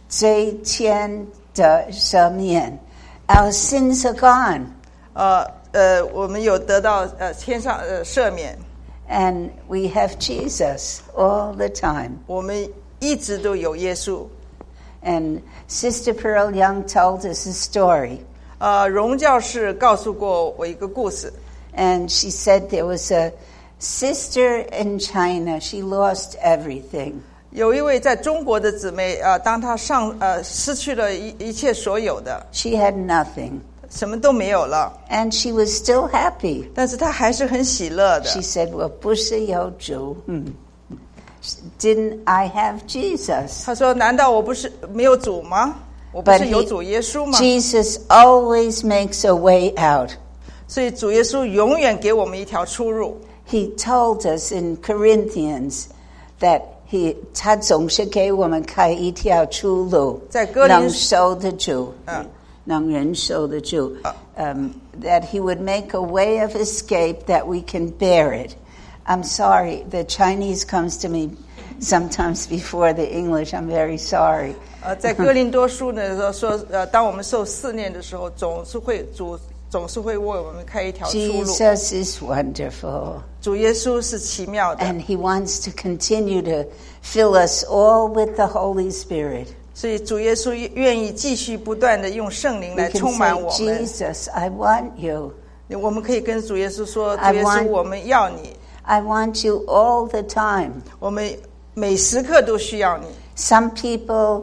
罪愆的赦免, our sins are gone. 我们有得到天上赦免， and we have Jesus all the time. 我们一直都有耶稣。 And Sister Pearl Young told us a story. 荣教士告诉过我一个故事， And she said there was a sister in China. She lost everything. 有一位在中国的姊妹当她失去了一切所有的， She had nothing. 什么都没有了， And she was still happy. 但是她还是很喜乐的。 She said, "Well, 不是有主。Didn't I have Jesus?" 她说：“难道我不是没有主吗？我不 But 是有主耶稣吗？” Jesus always makes a way out. 所以主耶稣永远给我们一条出路。 He told us in Corinthians that他总是给我们开一条出路， 在哥林能受得住，能忍受得住。That he would make a way of escape that we can bear it. I'm sorry, the Chinese comes to me sometimes before the English. I'm very sorry. 在哥林多书呢说，当我们受试炼的时候，总是会为我们开一条出路。 Jesus is wonderful. 主耶稣是奇妙的， And he wants to continue to fill us all with the Holy Spirit. 所以主耶稣愿意继续不断的用圣灵 We 来 can 充满我 say, 们。 Jesus, I want you. 我们可以跟主耶稣说：“ 主 I 耶 want- 稣，我们要你， I want you all the time. 我们每时刻都需要你。” Some people,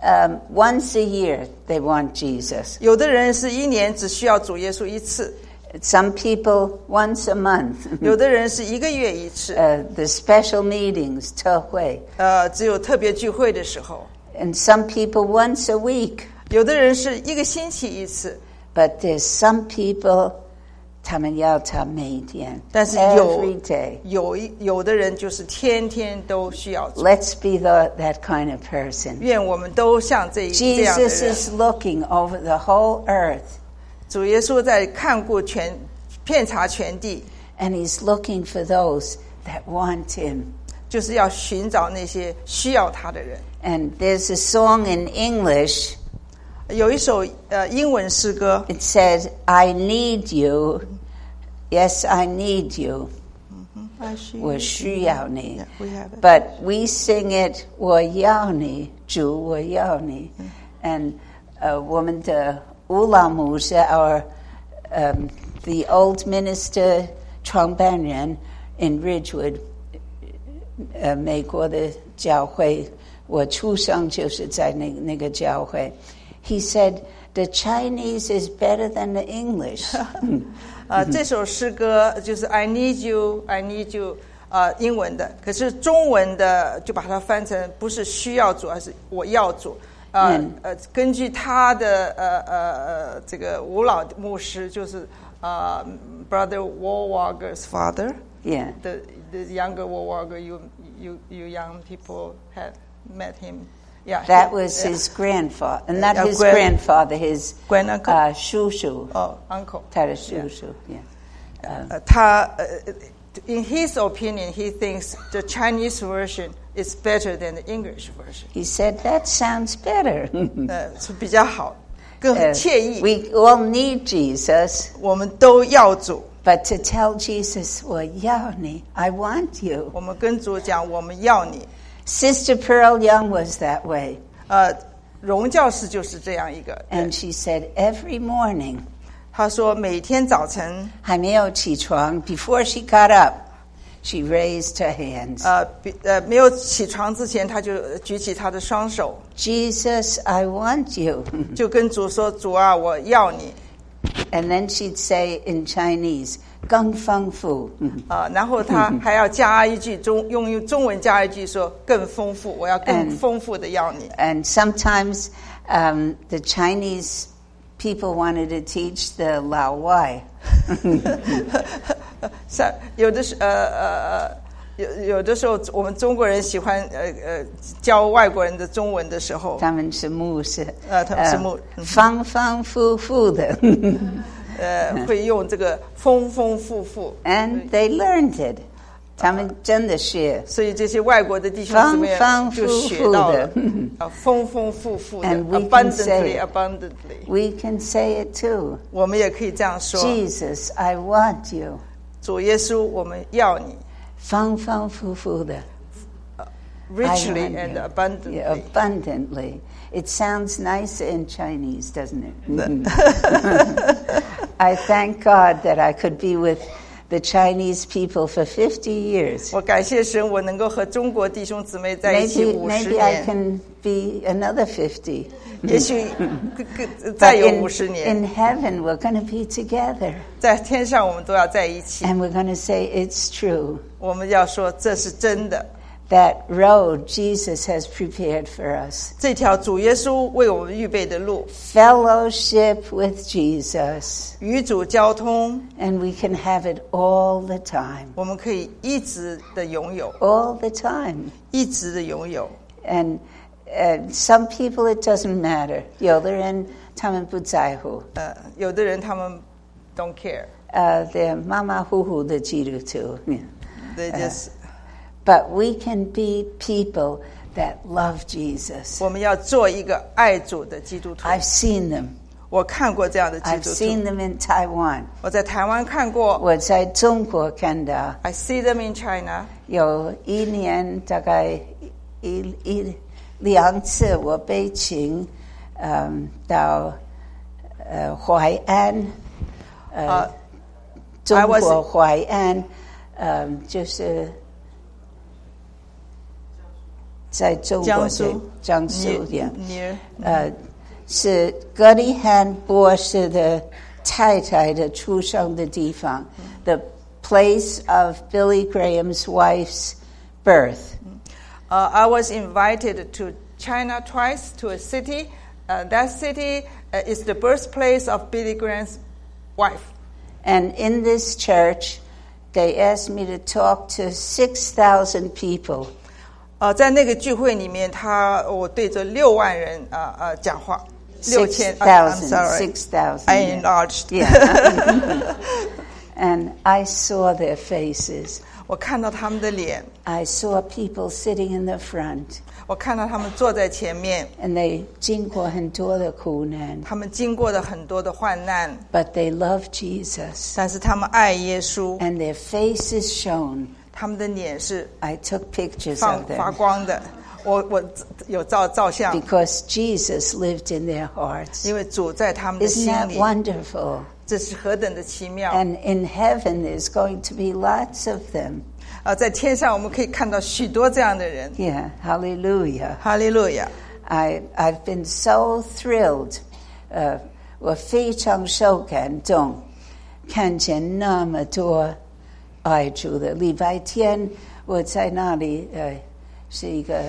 once a year, they want Jesus. 有的人是一年只需要主耶稣一次， Some people, once a month. 有的人是一个月一次， The special meetings, 特会. 只有特别聚会的时候。 And some people, once a week. 有的人是一个星期一次， But there's some people, 他们要他每天, 但是 every day. 有的人就是天天都需要主。 Let's be that kind of person. 愿我们都像这样的 Jesus 人。 is looking over the whole earth, 主耶稣在看顾遍察全地， and he's looking for those that want him. 就是要寻找那些需要他的人。 And there's a song in English. 有一首英文诗歌， It says, "I need you. Yes, I need you. 我需要你。 We have it. But we sing it, 我要你，主，我要你。And 我们的吴老牧是 our the old minister 创办人 in Ridgewood, 美国的教会，我出生就是在那个教会。He said, "The Chinese is better than the English." 这首诗歌就是 I need you, I need you， 英文的，可是中文的就把它翻成不是需要主，而是我要主。根据他的这个吴老牧师，就是Brother Warwager's father. Yeah. The younger Warwager, you young people had met him. Yeah, That was his grandfather, and not his grandfather, his granduncle. 叔叔. Uncle. 他的叔叔, yeah. 他in his opinion, he thinks the Chinese version is better than the English version. He said, "That sounds better." 是比较好，更惬意。 We all need Jesus, 我们都要主， but to tell Jesus, 我要你, I want you. 我们跟主讲，我们要你。 Sister Pearl Young was that way. 荣教士就是这样一个。 And she said, every morning, 他说每天早晨， 还没有起床, before she got up, she raised her hands. 没有起床之前，他就举起他的双手， Jesus, I want you. 就跟主说：“主啊，我要你。” And then she'd say in Chinese, 更丰富. 然后他还要加一句用中文加一句说更丰富，我要更丰富的要你。 And sometimes the Chinese people wanted to teach the 老外. 有的时候我们中国人喜欢教外国人的中文的时候， 他们是牧师， 他们是丰丰富富的。 会用这个丰丰富富。 And they learned it. 他们真的是所以这些外国的弟兄姊妹就学到了丰丰富富的 abundantly. We can say it too. 我们也可以这样说 Jesus, I want you. 主耶稣，我们要你丰丰富富的 richly and abundantly. Abundantly. It sounds nicer in Chinese, doesn't it? I thank God that I could be with the Chinese people for 50 years. 我感谢神，我能够和中国弟兄姊妹在一起50 Maybe I 年， can be another 50. 也许再有50 in 年， heaven, we're going to be together. 在天上我们都要在一起。 And we're going to say it's true. 我们要说这是真的， That road Jesus has prepared for us. 这条主耶稣为我们预备的路， Fellowship with Jesus. 与主交通， And we can have it all the time. 我们可以一直的拥有， All the time. 一直的拥有。 And some people it doesn't matter. 有的人他们不在乎。 有的人他们 don't care， they're 马马虎虎的基督徒。 they just But we can be people that love Jesus. 我们要做一个爱主的基督徒。 I've seen them. 我看过这样的基 I've 督 seen 徒， them in Taiwan. 我在台湾看过。 我在中国看到， I see them in China。 有一年大概2次，我被请到淮安，中国淮安，就是在中国江苏 near 是格里汉博士的太太的出生的地方 the place of Billy Graham's wife's birth. I was invited to China twice to a city. That city is the birthplace of Billy Graham's wife. And in this church, they asked me to talk to 6,000 people. 在那个聚会里面，我对着6万人讲话。6000 I'm sorry. 6,000. I enlarged. Yeah. And I saw their faces. 我看到他们的脸， I saw people sitting in the front. 我看到他们坐在前面， And they 经过很多的苦难， 他们经过了很多的患难， but they love Jesus. 但是他们爱耶稣， And their faces shone. 他们的脸是 I took pictures 发 of them 光的。我有照相， because Jesus lived in their hearts. 因为主在他们的 Isn't 心 that 里， wonderful? 这是何等的奇妙！ And in heaven, there's going to be lots of them. 在天上我们可以看到许多这样的人。 Yeah, hallelujah. 哈利路亚！ I've been so thrilled. 我非常受感动，看见那么多爱主的。礼拜天我在那里，是一个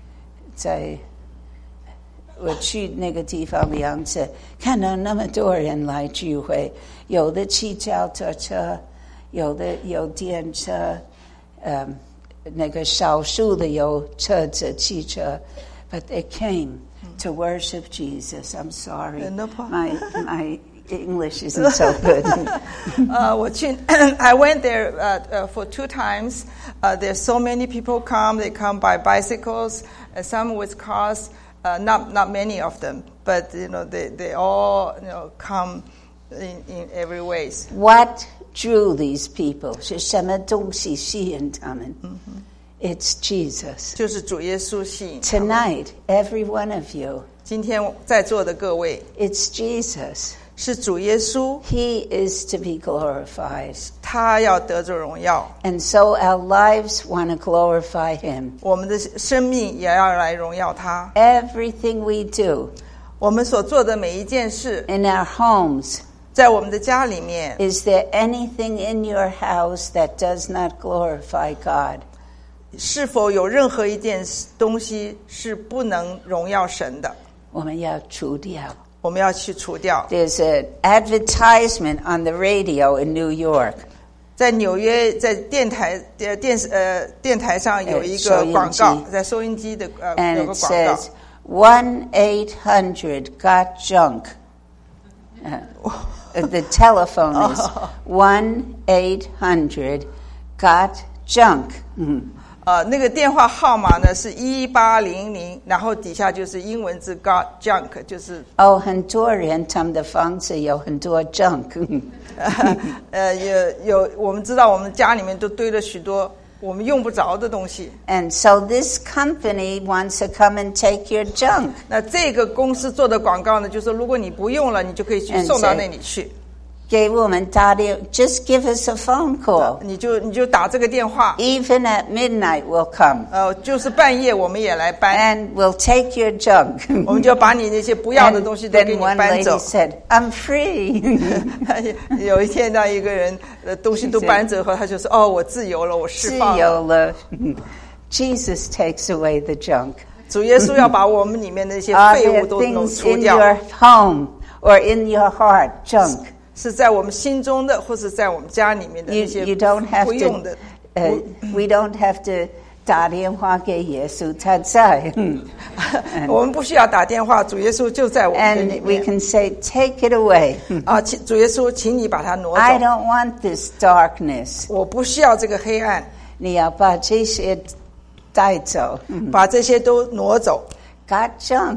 我去那个地方2次，看到那么多人来聚会，有的骑脚踏车，有的有电车，那个少数的有车子、汽车 ，but they came to worship Jesus. I'm sorry, No problem. my English isn't so good. 我去I went there for 2 times. There's so many people come. They come by bicycles, some with cars. Not many of them, but they all come in every ways. What drew these people? 是什么东西吸引他们？ It's Jesus. 就是主耶稣吸引他们。 Tonight, every one of you, 今天在座的各位， it's Jesus. 是主耶稣， He is to be glorified. 他要得着荣耀， And so our lives want to glorify Him. 我们的生命也要来荣耀他。 Everything we do 我们所做的每一件事， in our homes, 在我们的家里面， is there anything in your house that does not glorify God? 是否有任何一件东西是不能荣耀神的？ 我们要除掉。 我们要去除掉。 There's an advertisement on the radio in New York. 在纽约，在电台上有一个广告，在收音机的有 And 个 it 广告。 says 1-800 got junk. The telephone is 1-800 got junk. 那个电话号码呢是1800，然后底下就是英文字 God junk， 就是很多人他们的房子有很多 junk. 有我们知道我们家里面都堆了许多我们用不着的东西。 And so this company wants to come and take your junk. 那这个公司做的广告呢，就是说如果你不用了，你就可以去送到那里去。 给我们打电 just give us a phone call. 你就打这个电话， Even at midnight we'll come. 就是半夜我们也来搬， And we'll take your junk. 我们就把你那些不要的东西都给 Then 你 one 搬 lady 走。 said, I'm free. 有一天让一个人东西都搬走后，他就说：“哦，我自由了，我释放了。” 自由了。Jesus takes away the junk. 主耶稣要把我们里面的那些 Are 废 there 物都弄 things 除 in 掉， your home or in your heart, junk? 是在我们心中的，或是在我们家里面的那 You 些 don't have 不用的。 we don't have to 打电话给耶稣，他在。 我们不需要打电话，主耶稣就在我们的里 And we 面。 can say, take it away. 主耶稣，请你把它挪 I 走， don't want this darkness. 我不需要这个黑暗， 你要把这些带走。 把这些都挪走。 Got junk.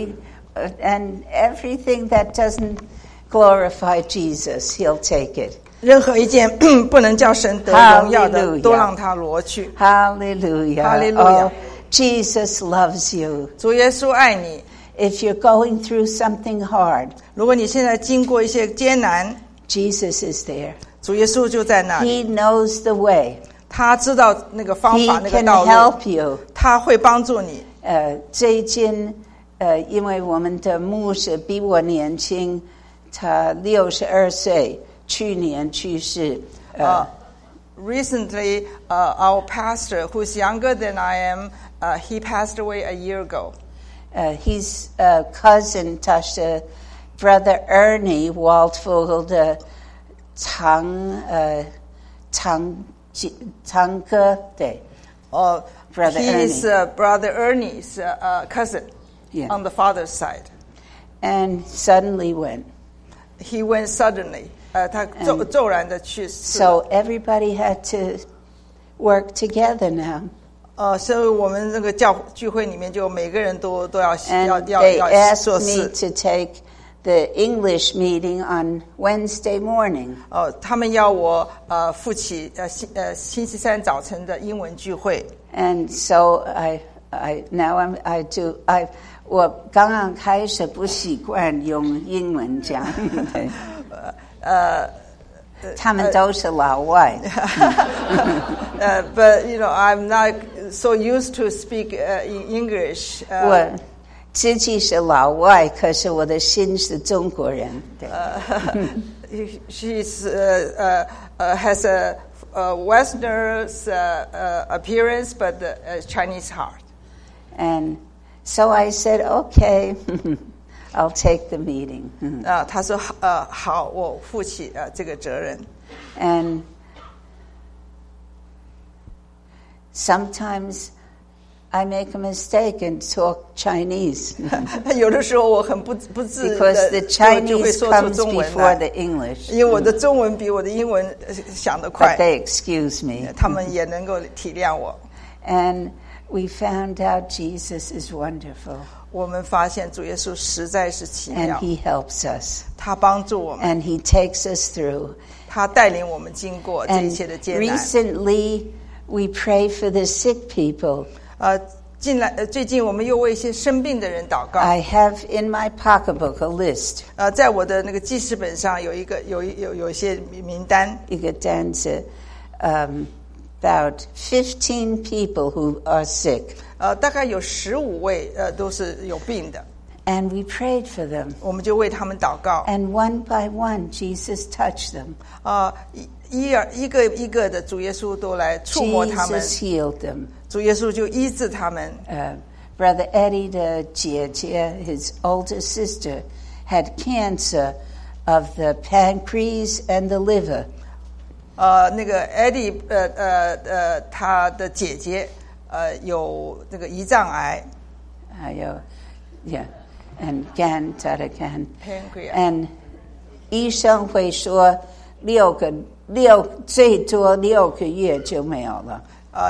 And everything that doesn't glorify Jesus, he'll take it. 任何一件不能叫神得荣耀的， Hallelujah. 都让他挪去。 Hallelujah. Hallelujah. Oh, Jesus loves you. 主耶稣爱你。 If you're going through something hard, 如果你现在经过一些艰难， Jesus is there. 主耶稣就在那里， He knows the way. 他知道那个方 He 法，那个 can 道路， help you. 他会帮助你。 最近因为我们的牧师比我年轻，他62岁，去年去世。 Recently, our pastor, who's younger than I am, he passed away a year ago. His cousin, 他是 Brother Ernie Waldvogel 的堂哥，对。Brother He's Ernie. Brother Ernie's cousin Yeah. on the father's side. And suddenly went. He went suddenly. 他骤然的去世。 So everybody had to work together now. 所以我们这个聚会里面，就每个人都要 And they asked 做 me 事。 to take the English meeting on Wednesday morning. 他们要我负起星期三早晨的英文聚会。 And so我刚刚开始不习惯用英文讲，他们都是老外。 But I'm not so used to speak in English. 我自己是老外，可是我的心是中国人。对。 She's has a Westerner's appearance, but a Chinese heart. And so I said, okay, I'll take the meeting. 他说好，我负起这个责任。 And sometimes I make a mistake and talk Chinese 有的时候我很不自 because the 就会 Chinese 说出 comes 中文 before 来， the English. 因为我的中文比我的英文想得 But 快， they excuse me. 他们也能够体谅我。 And we found out Jesus is wonderful 我们发现主耶稣实在是奇 and 妙， he helps us 他帮助我们， and he takes us through. 他带领我们经过这一 And 切的艰难。 recently we pray for the sick people. 最近我们又为一些生病的人祷告。 I have in my pocketbook a list. 在我的那个记事本上有一些名单， 一个单子 about 15 people who are sick. 大概有15位都是有病的， And we prayed for them. 我们就为他们祷告。 And one by one, Jesus touched them. 一个一个的主耶稣都来触摸他们， Jesus healed them. 主耶稣就医治他们。 Brother Eddie 的姐姐, his older sister, had cancer of the pancreas and the liver. 那个 Eddie 他的姐姐有那个胰脏癌， 还有 yeah, and 他的肝 pancreas。 And 医生会说6个最多6个月就没有了。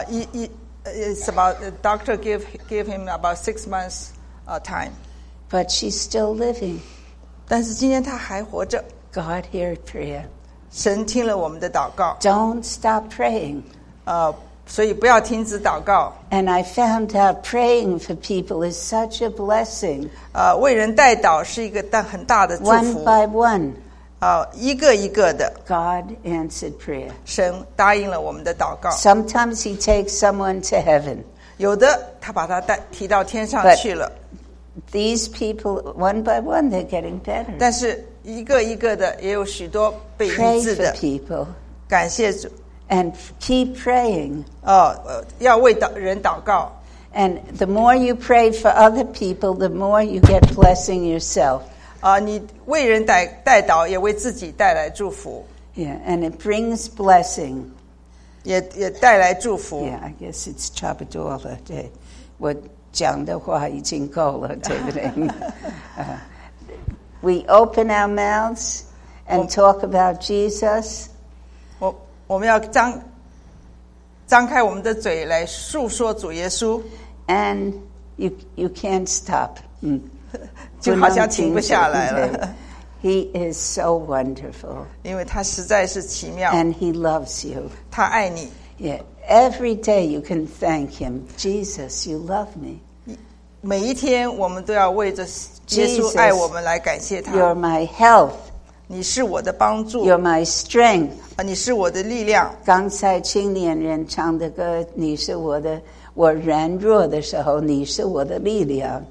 It's about the doctor gave him about 6 months time. But she's still living. 但是今天他还活着， God heard prayer. 神听了我们的祷告， Don't stop praying. 所以不要停止祷告。 And I found out praying for people is such a blessing. 为人代祷是一个很大的祝 One 福。 by one, 一个一个的， God answered prayer. 神答应了我们的祷告。 Sometimes he takes someone to heaven. 有的他把他提到天上去了， These people, one by one, they're getting better. 但是一个一个的也有许多被医 Pray 治 for 的。 people 感谢主。 and keep praying. 要为人祷告。 And the more you pray for other people, the more you get blessing yourself. 你为人代祷，也为自己带来祝福， Yeah, and it brings blessing. 也带来祝福。 Yeah, I guess it's 差不多了，对，我讲的话已经够了，对不对？We open our mouths and talk about Jesus. 我们要张开我们的嘴来诉说主耶稣， And you can't stop. 就好像停不下来了。 He is so wonderful. 因为他实在是奇妙， And he loves you. 他爱你。 Yeah, every day you can thank him. Jesus, you love me. 每一天我们都要为着耶稣爱我们来感谢 You're 他。 my health. 你是我的帮助， You're my strength. 你是我的力量。 刚才青年人唱的歌，你是我软弱的时候，你是我的力量。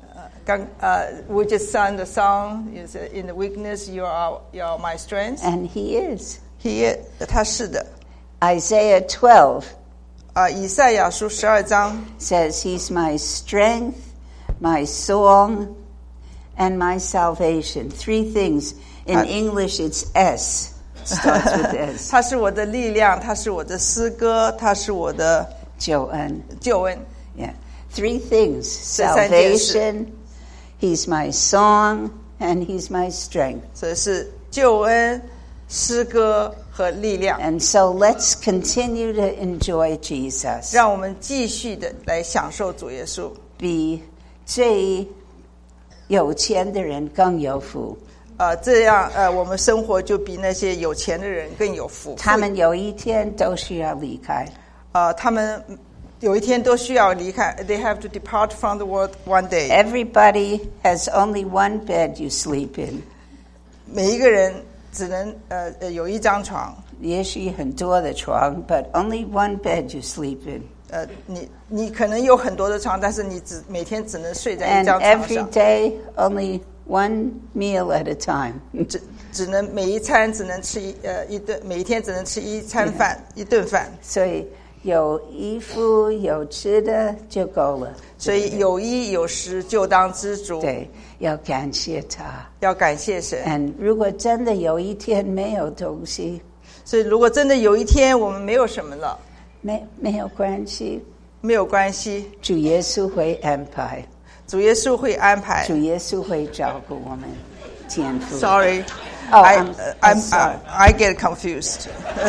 We just sang the song. Is in the weakness you are my strength. And he is. 他是的。 Isaiah 12 以赛亚书12章 says he's my strength, my song, and my salvation. 3 things. In English it's S. Starts with S. 他是我的力量，他是我的诗歌，他是我的救恩。 Yeah. 3 things. 3件事。 Salvation, he's my song, and he's my strength. 这是救恩、诗歌和力量。 And so let's continue to enjoy Jesus. 让我们继续的来享受主耶稣。 比最有钱的人更有福。 这样我们生活就比那些有钱的人更有福。 他们有一天都需要离开。 他们有一天都需要离开。They have to depart from the world one day. Everybody has only one bed you sleep in. 每一个人只能有一张床。 也许很多的床 but only one bed you sleep in. 你可能有很多的床，但是你每天只能睡在一张 And 床 every 上。 day only one meal at a time. 只能每一餐只能吃一顿，每一天只能吃一餐饭，一顿饭。 所以有衣服有吃的就够了。 所以有衣有食就当知足。 对，要感谢他， 要感谢神。 And 如果真的有一天没有东西， 所以如果真的有一天我们没有什么了， 没有关系， 没有关系， 主耶稣会安排， 主耶稣会安排。 主耶稣会照顾我们，天父。 Sorry, Oh, I'm sorry. I get confused.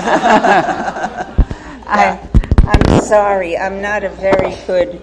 I'm sorry. I'm not a very good.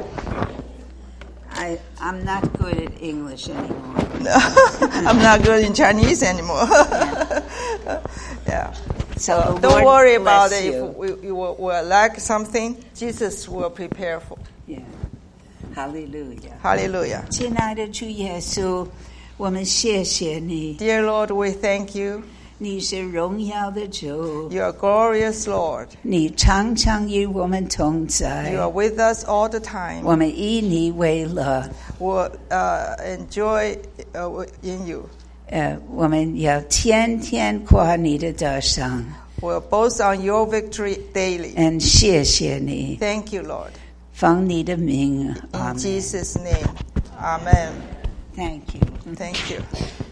I'm not good at English anymore. I'm not good in Chinese anymore. Yeah. So Don't Lord worry about bless it. you. If we will lack something, Jesus will prepare for. Yeah. Hallelujah. Hallelujah. 亲爱的主耶稣，我们谢谢你， Dear Lord, we thank you. 你是荣耀的主， You are glorious, Lord. 你常常与我们同在 You，are with us all the time. 我们以你为乐。 We'll enjoy in you. 我们要天天夸你的得胜， We'll boast on your victory daily. and 谢谢你， Thank you, Lord. 奉你的名， In 阿门。 Jesus' name. Amen. Thank you. Thank you.